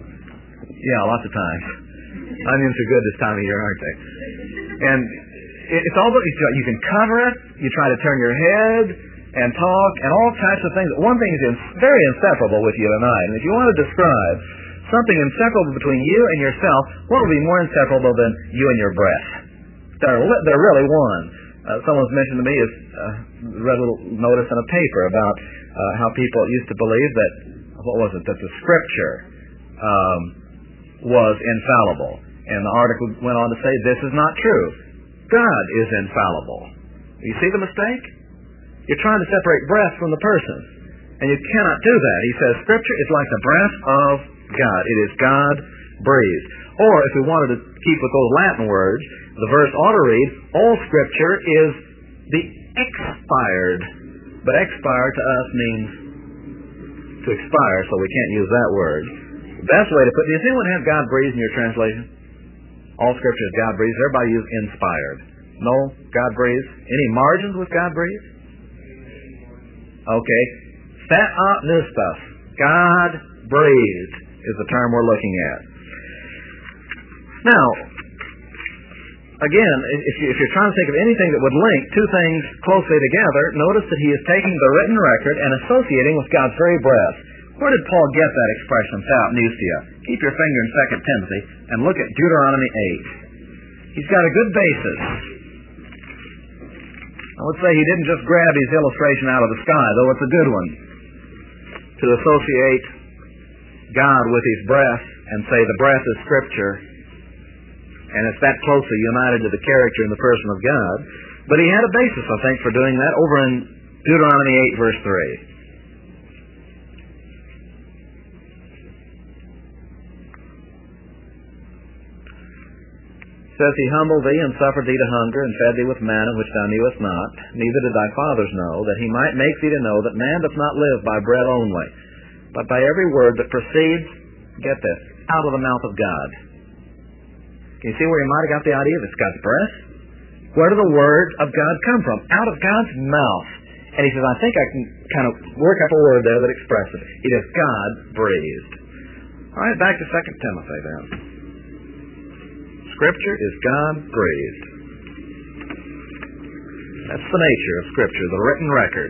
Yeah, lots of times. Onions are good this time of year, aren't they? And it's all you can cover it. You try to turn your head and talk and all types of things. One thing is very inseparable with you and I. And if you want to describe something inseparable between you and yourself, what would be more inseparable than you and your breath? They're really one. Someone's mentioned to me, read a little notice in a paper about how people used to believe that, that the Scripture was infallible. And the article went on to say, this is not true. God is infallible. You see the mistake? You're trying to separate breath from the person. And you cannot do that. He says, Scripture is like the breath of God. It is God-breathed. Or, if we wanted to keep with those Latin words, the verse ought to read, all Scripture is the expired. But expired to us means to expire, so we can't use that word. The best way to put it, does anyone have God-breathed in your translation? All Scripture is God-breathed. Everybody use inspired. No? God-breathed? Any margins with God-breathed? Okay. Theopneustos. God-breathed is the term we're looking at. Now, again, if you're trying to think of anything that would link two things closely together, notice that he is taking the written record and associating with God's very breath. Where did Paul get that expression, theopneustia? Keep your finger in 2 Timothy and look at Deuteronomy 8. He's got a good basis. I would say he didn't just grab his illustration out of the sky, though it's a good one, to associate God with his breath and say the breath is Scripture, and it's that closely united to the character and the person of God. But he had a basis, I think, for doing that over in Deuteronomy 8, verse 3. Says, he humbled thee and suffered thee to hunger and fed thee with manna which thou knewest not, neither did thy fathers know, that he might make thee to know that man doth not live by bread only, but by every word that proceeds, get this, out of the mouth of God. Can you see where he might have got the idea of it's God's breath? Where do the words of God come from? Out of God's mouth. And he says, I think I can kind of work up a word there that expresses it. It is God-breathed. All right, back to 2 Timothy then. Scripture is God-breathed. That's the nature of Scripture, the written record.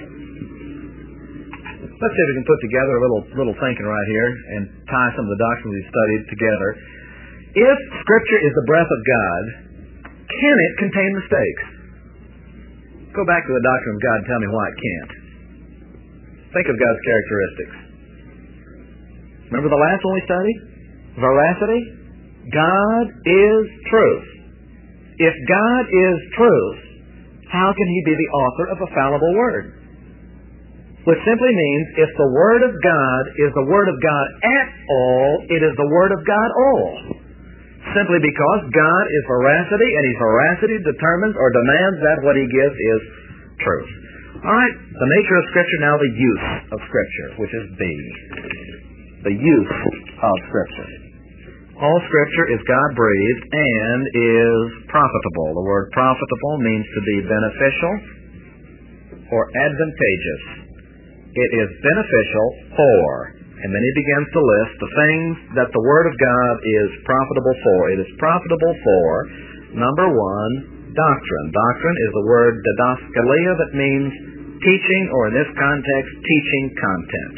Let's see if we can put together a little thinking right here and tie some of the doctrines we've studied together. If Scripture is the breath of God, can it contain mistakes? Go back to the doctrine of God and tell me why it can't. Think of God's characteristics. Remember the last one we studied? Veracity? God is truth. If God is truth, how can he be the author of a fallible word? Which simply means if the Word of God is the Word of God at all, it is the Word of God all. Simply because God is veracity, and his veracity determines or demands that what he gives is truth. All right, the nature of Scripture, now the use of Scripture, which is B. The use of Scripture. All Scripture is God-breathed and is profitable. The word profitable means to be beneficial or advantageous. It is beneficial for, and then he begins to list the things that the Word of God is profitable for. It is profitable for, number one, doctrine. Doctrine is the word didaskalia that means teaching, or in this context, teaching content.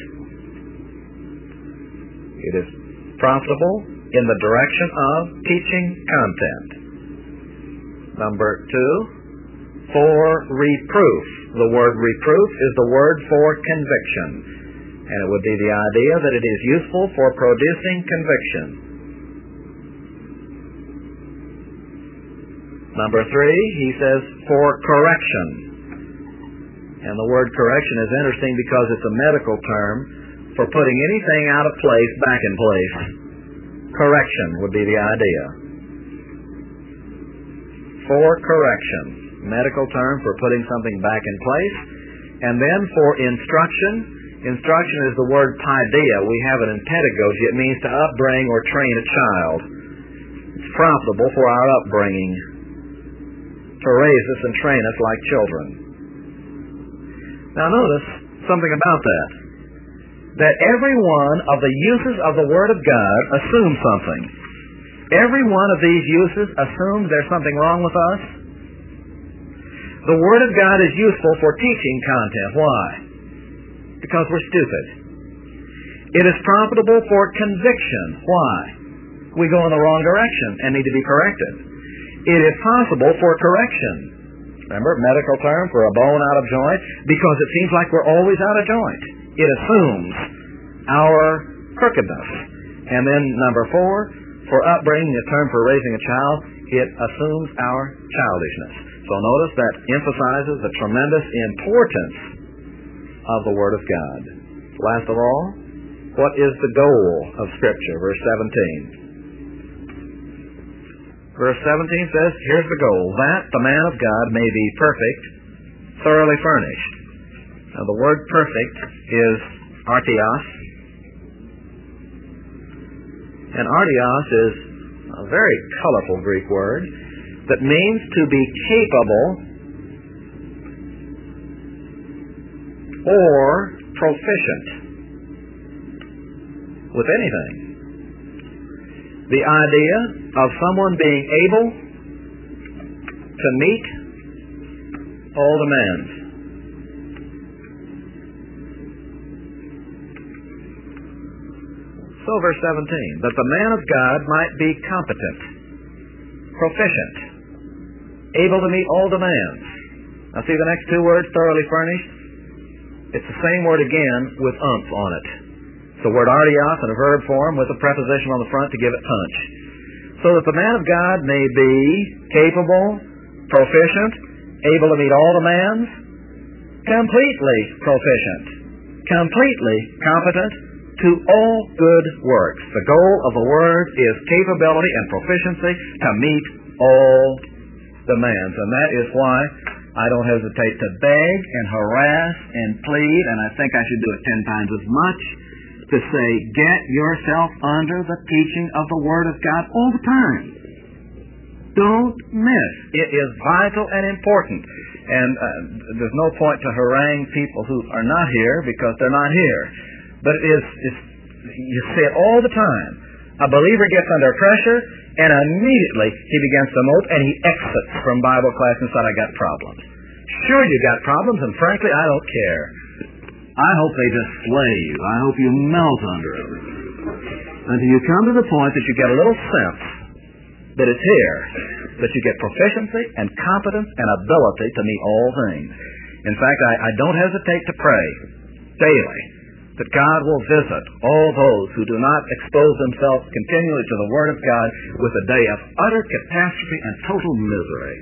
It is profitable in the direction of teaching content. Number two, for reproof. The word reproof is the word for conviction. And it would be the idea that it is useful for producing conviction. Number three, he says for correction. And the word correction is interesting because it's a medical term for putting anything out of place back in place. Correction would be the idea. For correction. Medical term for putting something back in place. And then for instruction. Instruction is the word paideia. We have it in pedagogy. It means to upbring or train a child. It's profitable for our upbringing to raise us and train us like children. Now notice something about that. That every one of the uses of the Word of God assumes something. Every one of these uses assumes there's something wrong with us. The Word of God is useful for teaching content. Why? Because we're stupid. It is profitable for conviction. Why? We go in the wrong direction and need to be corrected. It is possible for correction. Remember, medical term for a bone out of joint? Because it seems like we're always out of joint. It assumes our crookedness. And then number 4, for upbringing, a term for raising a child, it assumes our childishness. So notice that emphasizes the tremendous importance of the Word of God. Last of all, what is the goal of Scripture? Verse 17. Verse 17 says, here's the goal, that the man of God may be perfect, thoroughly furnished. Now the word perfect is artios. And artios is a very colorful Greek word that means to be capable or proficient with anything. The idea of someone being able to meet all demands. So verse 17, that the man of God might be competent, proficient, able to meet all demands. Now see the next 2 words, thoroughly furnished? It's the same word again with umph on it. It's the word artios in a verb form with a preposition on the front to give it punch. So that the man of God may be capable, proficient, able to meet all demands, completely proficient, completely competent to all good works. The goal of the Word is capability and proficiency to meet all demands. And that is why I don't hesitate to beg and harass and plead, and I think I should do it 10 times as much, to say, get yourself under the teaching of the Word of God all the time. Don't miss. It is vital and important. And there's no point to harangue people who are not here because they're not here. But you see it all the time. A believer gets under pressure, and immediately he begins to mope, and he exits from Bible class and said, I got problems. Sure, you got problems, and frankly, I don't care. I hope they just slay you. I hope you melt under it. Until you come to the point that you get a little sense that it's here, that you get proficiency and competence and ability to meet all things. In fact, I don't hesitate to pray daily that God will visit all those who do not expose themselves continually to the Word of God with a day of utter catastrophe and total misery.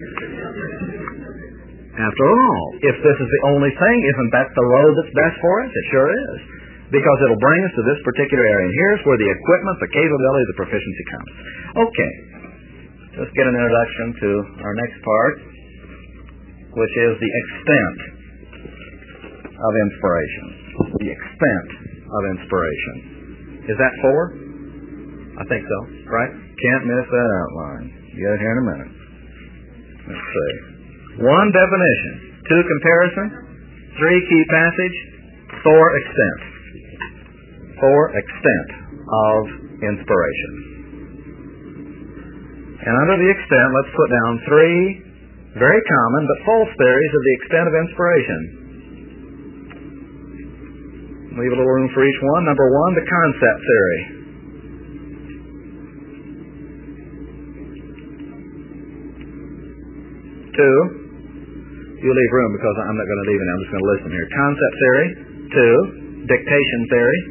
After all, if this is the only thing, isn't that the road that's best for us? It sure is. Because it'll bring us to this particular area. And here's where the equipment, the capability, the proficiency comes. Okay. Let's get an introduction to our next part, which is the extent of inspiration. The extent of inspiration. Is that 4? I think so, right? Can't miss that outline. You got it here in a minute. Let's see. 1, definition. 2, comparison. 3, key passage. 4, extent. 4, extent of inspiration. And under the extent, let's put down 3 very common but false theories of the extent of inspiration. Leave a little room for each one. Number 1, the concept theory. 2, you leave room because I'm not going to leave it. I'm just going to listen here. Concept theory. 2, dictation theory.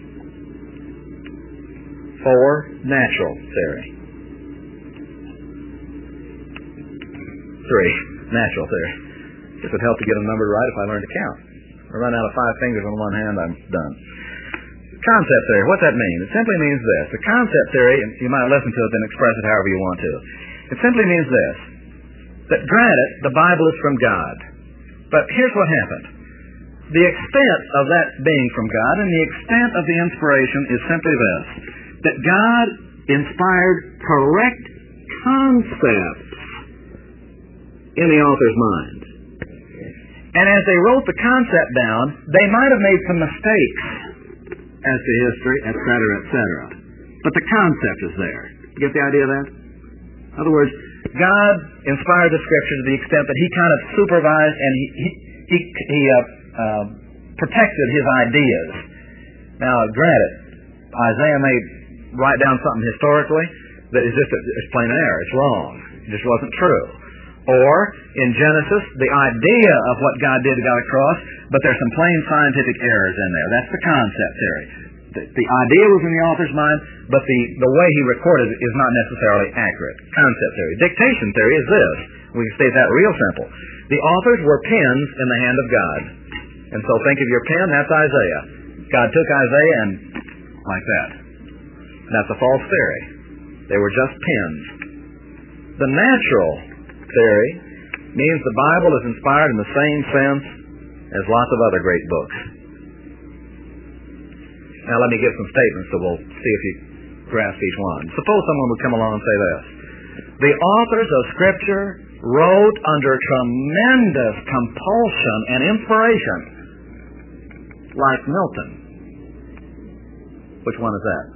4, natural theory. 3, natural theory. This would help to get a number right if I learned to count. I run out of 5 fingers on one hand, I'm done. Concept theory, what's that mean? It simply means this. The concept theory, and you might listen to it and express it however you want to. It simply means this, that granted, the Bible is from God. But here's what happened. The extent of that being from God and the extent of the inspiration is simply this, that God inspired correct concepts in the author's mind. And as they wrote the concept down, they might have made some mistakes as to history, etc., etc. But the concept is there. You get the idea of that? In other words, God inspired the Scripture to the extent that He kind of supervised and He protected His ideas. Now, granted, Isaiah may write down something historically that is just it's plain error. It's wrong. It just wasn't true. Or, in Genesis, the idea of what God did got across, but there's some plain scientific errors in there. That's the concept theory. The idea was in the author's mind, but the way he recorded it is not necessarily accurate. Concept theory. Dictation theory is this. We can state that real simple. The authors were pens in the hand of God. And so think of your pen, that's Isaiah. God took Isaiah and like that. That's a false theory. They were just pens. The natural theory means the Bible is inspired in the same sense as lots of other great books. Now let me give some statements so we'll see if you grasp each one. Suppose someone would come along and say this. The authors of Scripture wrote under tremendous compulsion and inspiration, like Milton. Which one is that?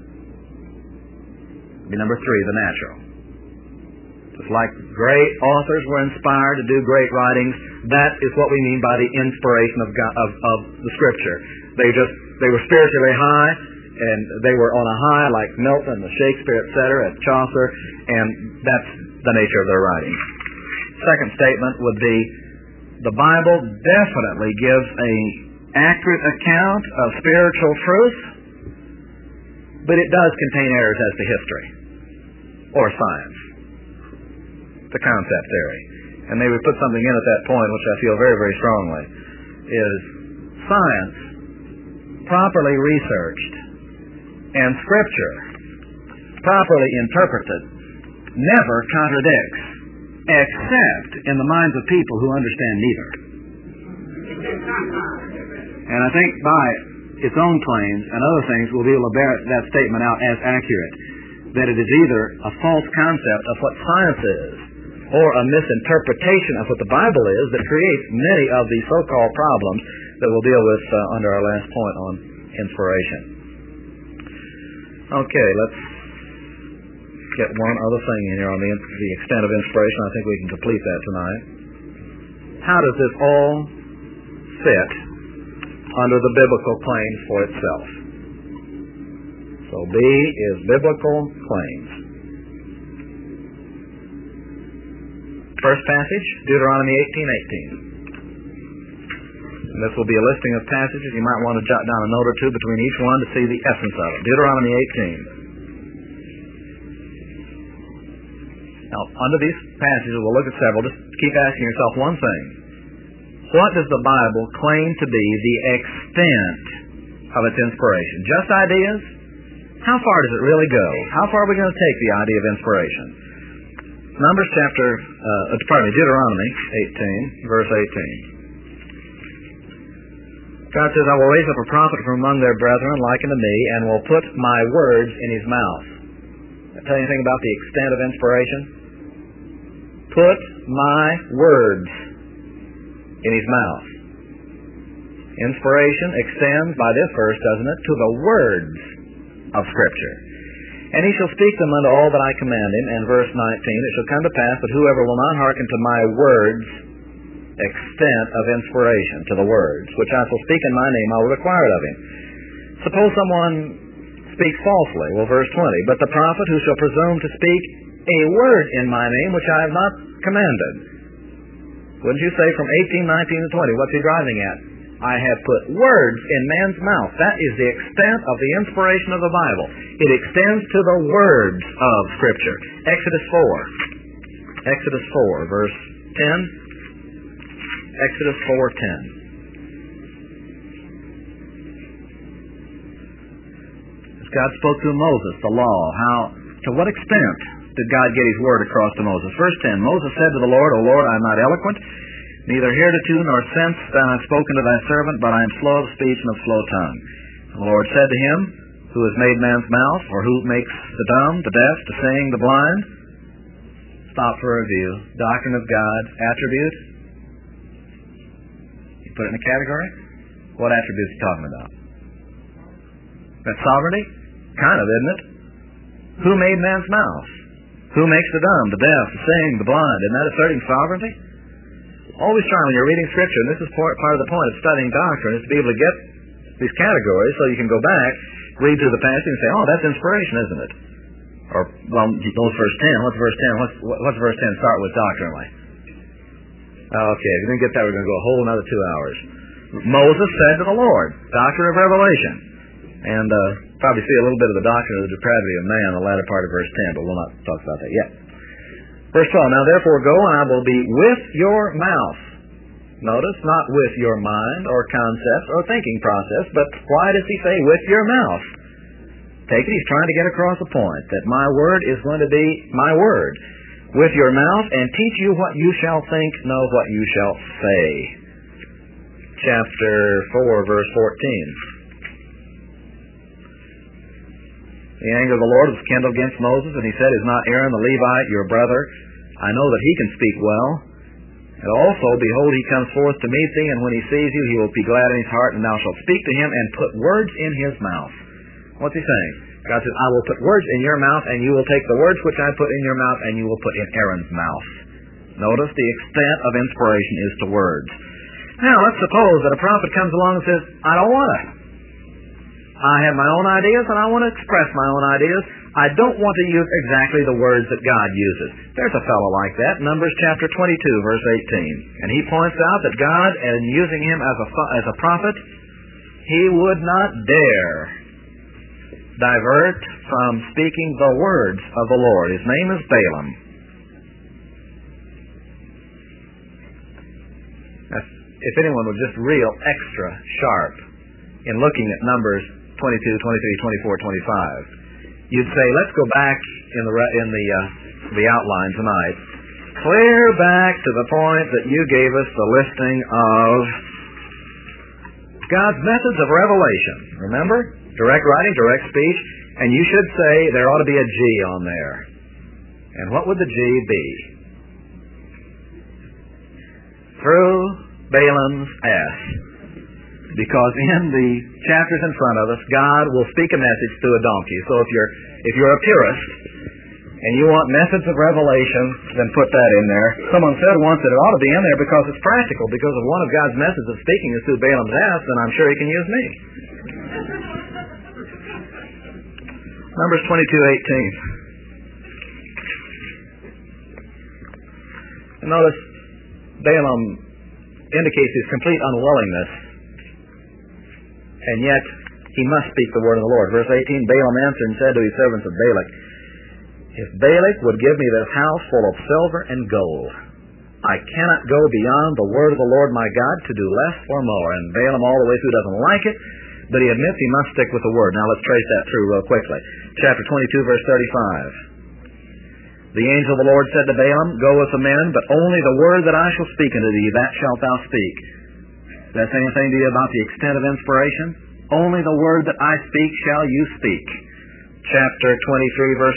Be number 3, the natural. Just like great authors were inspired to do great writings, that is what we mean by the inspiration of God, of the Scripture. They were spiritually high, and they were on a high like Milton, the Shakespeare, etc., Chaucer, and that's the nature of their writing. Second statement would be the Bible definitely gives an accurate account of spiritual truth, but it does contain errors as to history or science. The concept theory. And they would put something in at that point, which I feel very, very strongly, is science, properly researched, and Scripture, properly interpreted, never contradicts, except in the minds of people who understand neither. And I think by its own claims and other things, we'll be able to bear that statement out as accurate, that it is either a false concept of what science is, or a misinterpretation of what the Bible is that creates many of the so-called problems that we'll deal with under our last point on inspiration. Okay, let's get one other thing in here on the extent of inspiration. I think we can complete that tonight. How does this all fit under the biblical claims for itself? So B is biblical claims. First passage, Deuteronomy 18:18. And this will be a listing of passages. You might want to jot down a note or two between each one to see the essence of it. Deuteronomy 18. Now, under these passages, we'll look at several. Just keep asking yourself one thing. What does the Bible claim to be the extent of its inspiration? Just ideas? How far does it really go? How far are we going to take the idea of inspiration? Deuteronomy 18, verse 18. God says, I will raise up a prophet from among their brethren, like unto me, and will put my words in his mouth. That tell you anything about the extent of inspiration? Put my words in his mouth. Inspiration extends, by this verse, doesn't it, to the words of Scripture. And he shall speak them unto all that I command him. And verse 19, it shall come to pass that whoever will not hearken to my words, extent of inspiration, to the words, which I shall speak in my name, I will require it of him. Suppose someone speaks falsely. Well, verse 20, but the prophet who shall presume to speak a word in my name, which I have not commanded. Wouldn't you say from 18, 19, and 20, what's he driving at? I have put words in man's mouth. That is the extent of the inspiration of the Bible. It extends to the words of Scripture. Exodus 4, verse 10. Exodus 4:10. As God spoke to Moses, the law, to what extent did God get his word across to Moses? Verse 10, Moses said to the Lord, O Lord, I am not eloquent, neither heretofore nor since thou hast spoken to thy servant, but I am slow of speech and of slow tongue. And the Lord said to him, who has made man's mouth, or who makes the dumb, the deaf, the seeing, the blind? Stop for a review. Doctrine of God, attribute. You put it in a category? What attributes are you talking about? That's sovereignty? Kind of, isn't it? Who made man's mouth? Who makes the dumb, the deaf, the seeing, the blind? Isn't that asserting sovereignty? Always try when you're reading Scripture, and this is part of the point of studying doctrine, is to be able to get these categories so you can go back, read through the passage and say, oh, that's inspiration, isn't it? Or, well, those verse 10. What's verse 10? What's verse 10 start with doctrinally? Okay, if you didn't get that, we're going to go a whole another 2 hours. Moses said to the Lord, doctrine of revelation. And probably see a little bit of the doctrine of the depravity of man in the latter part of verse 10, but we'll not talk about that yet. Verse 12, now therefore go, and I will be with your mouth. Notice, not with your mind or concepts or thinking process, but why does he say with your mouth? Take it, he's trying to get across the point that my word is going to be my word. With your mouth, and teach you what you shall think, know what you shall say. Chapter 4, verse 14. The anger of the Lord was kindled against Moses, and he said, is not Aaron the Levite your brother? I know that he can speak well. And also, behold, he comes forth to meet thee, and when he sees you, he will be glad in his heart, and thou shalt speak to him and put words in his mouth. What's he saying? God says, I will put words in your mouth, and you will take the words which I put in your mouth, and you will put in Aaron's mouth. Notice the extent of inspiration is to words. Now, let's suppose that a prophet comes along and says, I don't want to. I have my own ideas, and I want to express my own ideas. I don't want to use exactly the words that God uses. There's a fellow like that, Numbers chapter 22, verse 18. And he points out that God, in using him as a prophet, he would not dare divert from speaking the words of the Lord. His name is Balaam. If anyone was just real extra sharp in looking at Numbers 22, 23, 24, 25, you'd say, let's go back in the outline tonight. Clear back to the point that you gave us the listing of God's methods of revelation. Remember? Direct writing, direct speech, and you should say there ought to be a G on there. And what would the G be? Through Balaam's ass. Because in the chapters in front of us, God will speak a message through a donkey. So if you're a purist and you want methods of revelation, then put that in there. Someone said once that it ought to be in there because it's practical. Because if one of God's methods of speaking is through Balaam's ass, then I'm sure he can use me. Numbers 22:18. And notice Balaam indicates his complete unwillingness, and yet he must speak the word of the Lord. Verse 18, Balaam answered and said to his servants of Balak, if Balak would give me this house full of silver and gold, I cannot go beyond the word of the Lord my God to do less or more. And Balaam all the way through doesn't like it, but he admits he must stick with the word. Now let's trace that through real quickly. Chapter 22, verse 35. The angel of the Lord said to Balaam, go with the men, but only the word that I shall speak unto thee, that shalt thou speak. Does that say anything to you about the extent of inspiration? Only the word that I speak shall you speak. Chapter 23, verse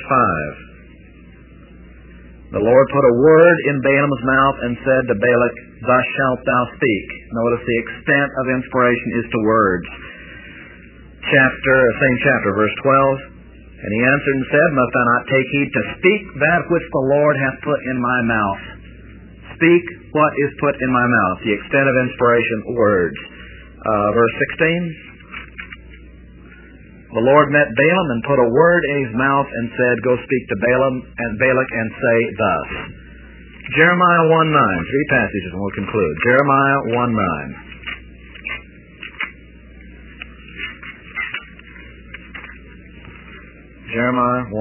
5. The Lord put a word in Balaam's mouth and said to Balak, thus shalt thou speak. Notice the extent of inspiration is to words. Same chapter, verse 12. And he answered and said, must I not take heed to speak that which the Lord hath put in my mouth? Speak what is put in my mouth. The extent of inspiration, words. Verse 16. The Lord met Balaam and put a word in his mouth and said, go speak to Balaam and Balak and say thus. Jeremiah 1:9. 3 passages and we'll conclude. Jeremiah 1:9. Jeremiah 1:9.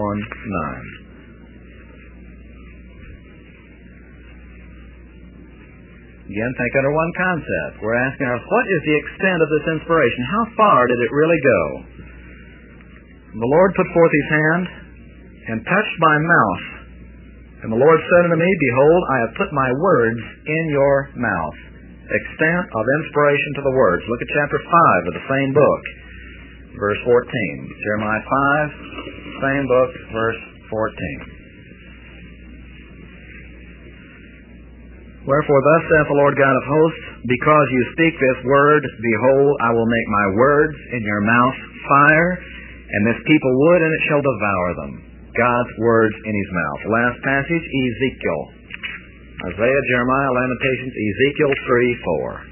Again, think under one concept. We're asking ourselves, what is the extent of this inspiration? How far did it really go? The Lord put forth his hand and touched my mouth. And the Lord said unto me, behold, I have put my words in your mouth. Extent of inspiration to the words. Look at chapter 5 of the same book. Verse 14. Jeremiah 5, same book, verse 14. Wherefore thus saith the Lord God of hosts, because you speak this word, behold, I will make my words in your mouth fire, and this people wood, and it shall devour them. God's words in his mouth. Last passage, Ezekiel. Isaiah, Jeremiah, Lamentations, Ezekiel 3:4.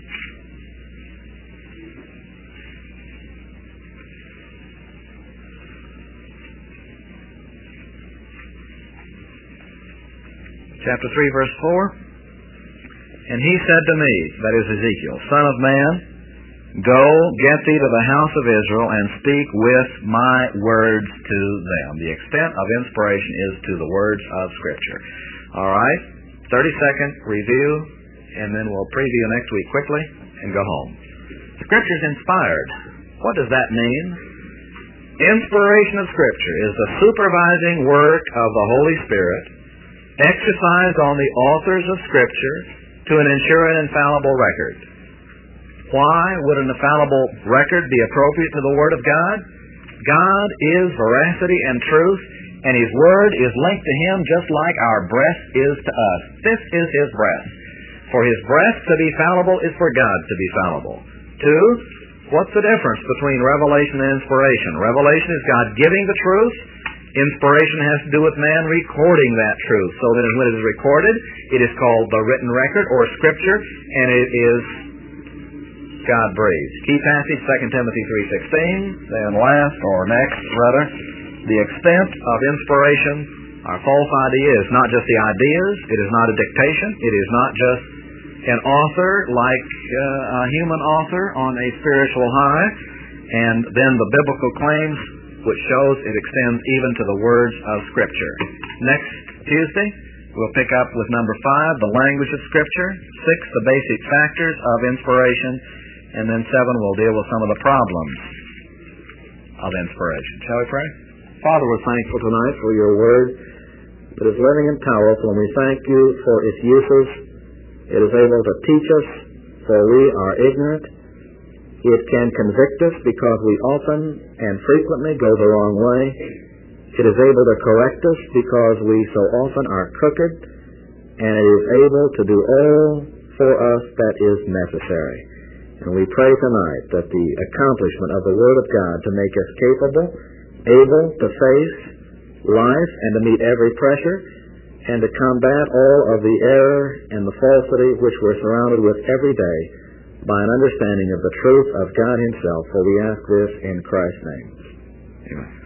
Chapter 3, verse 4. And he said to me, that is Ezekiel, Son of man, go, get thee to the house of Israel, and speak with my words to them. The extent of inspiration is to the words of Scripture. All right, 30-second review, and then we'll preview next week quickly and go home. Scripture's inspired. What does that mean? Inspiration of Scripture is the supervising work of the Holy Spirit exercised on the authors of Scripture to ensure an infallible record. Why would an infallible record be appropriate to the Word of God? God is veracity and truth, and His Word is linked to Him just like our breath is to us. This is His breath. For His breath to be fallible is for God to be fallible. 2, what's the difference between revelation and inspiration? Revelation is God giving the truth. Inspiration has to do with man recording that truth, so that when it is recorded, it is called the written record or Scripture, and it is God-breathed. Key passage, 2 Timothy 3:16. Then last, or next, rather, the extent of inspiration. Our false idea is not just the ideas. It is not a dictation. It is not just an author like a human author on a spiritual high. And then the biblical claims, which shows it extends even to the words of Scripture. Next Tuesday, we'll pick up with number 5, the language of Scripture. 6, the basic factors of inspiration. And then 7, we'll deal with some of the problems of inspiration. Shall we pray? Father, we're thankful tonight for your word that is living and powerful, and we thank you for its uses. It is able to teach us, for we are ignorant. It can convict us because we often and frequently go the wrong way. It is able to correct us because we so often are crooked. And it is able to do all for us that is necessary. And we pray tonight that the accomplishment of the Word of God to make us capable, able to face life and to meet every pressure, and to combat all of the error and the falsity which we're surrounded with every day, by an understanding of the truth of God Himself, for we ask this in Christ's name. Amen.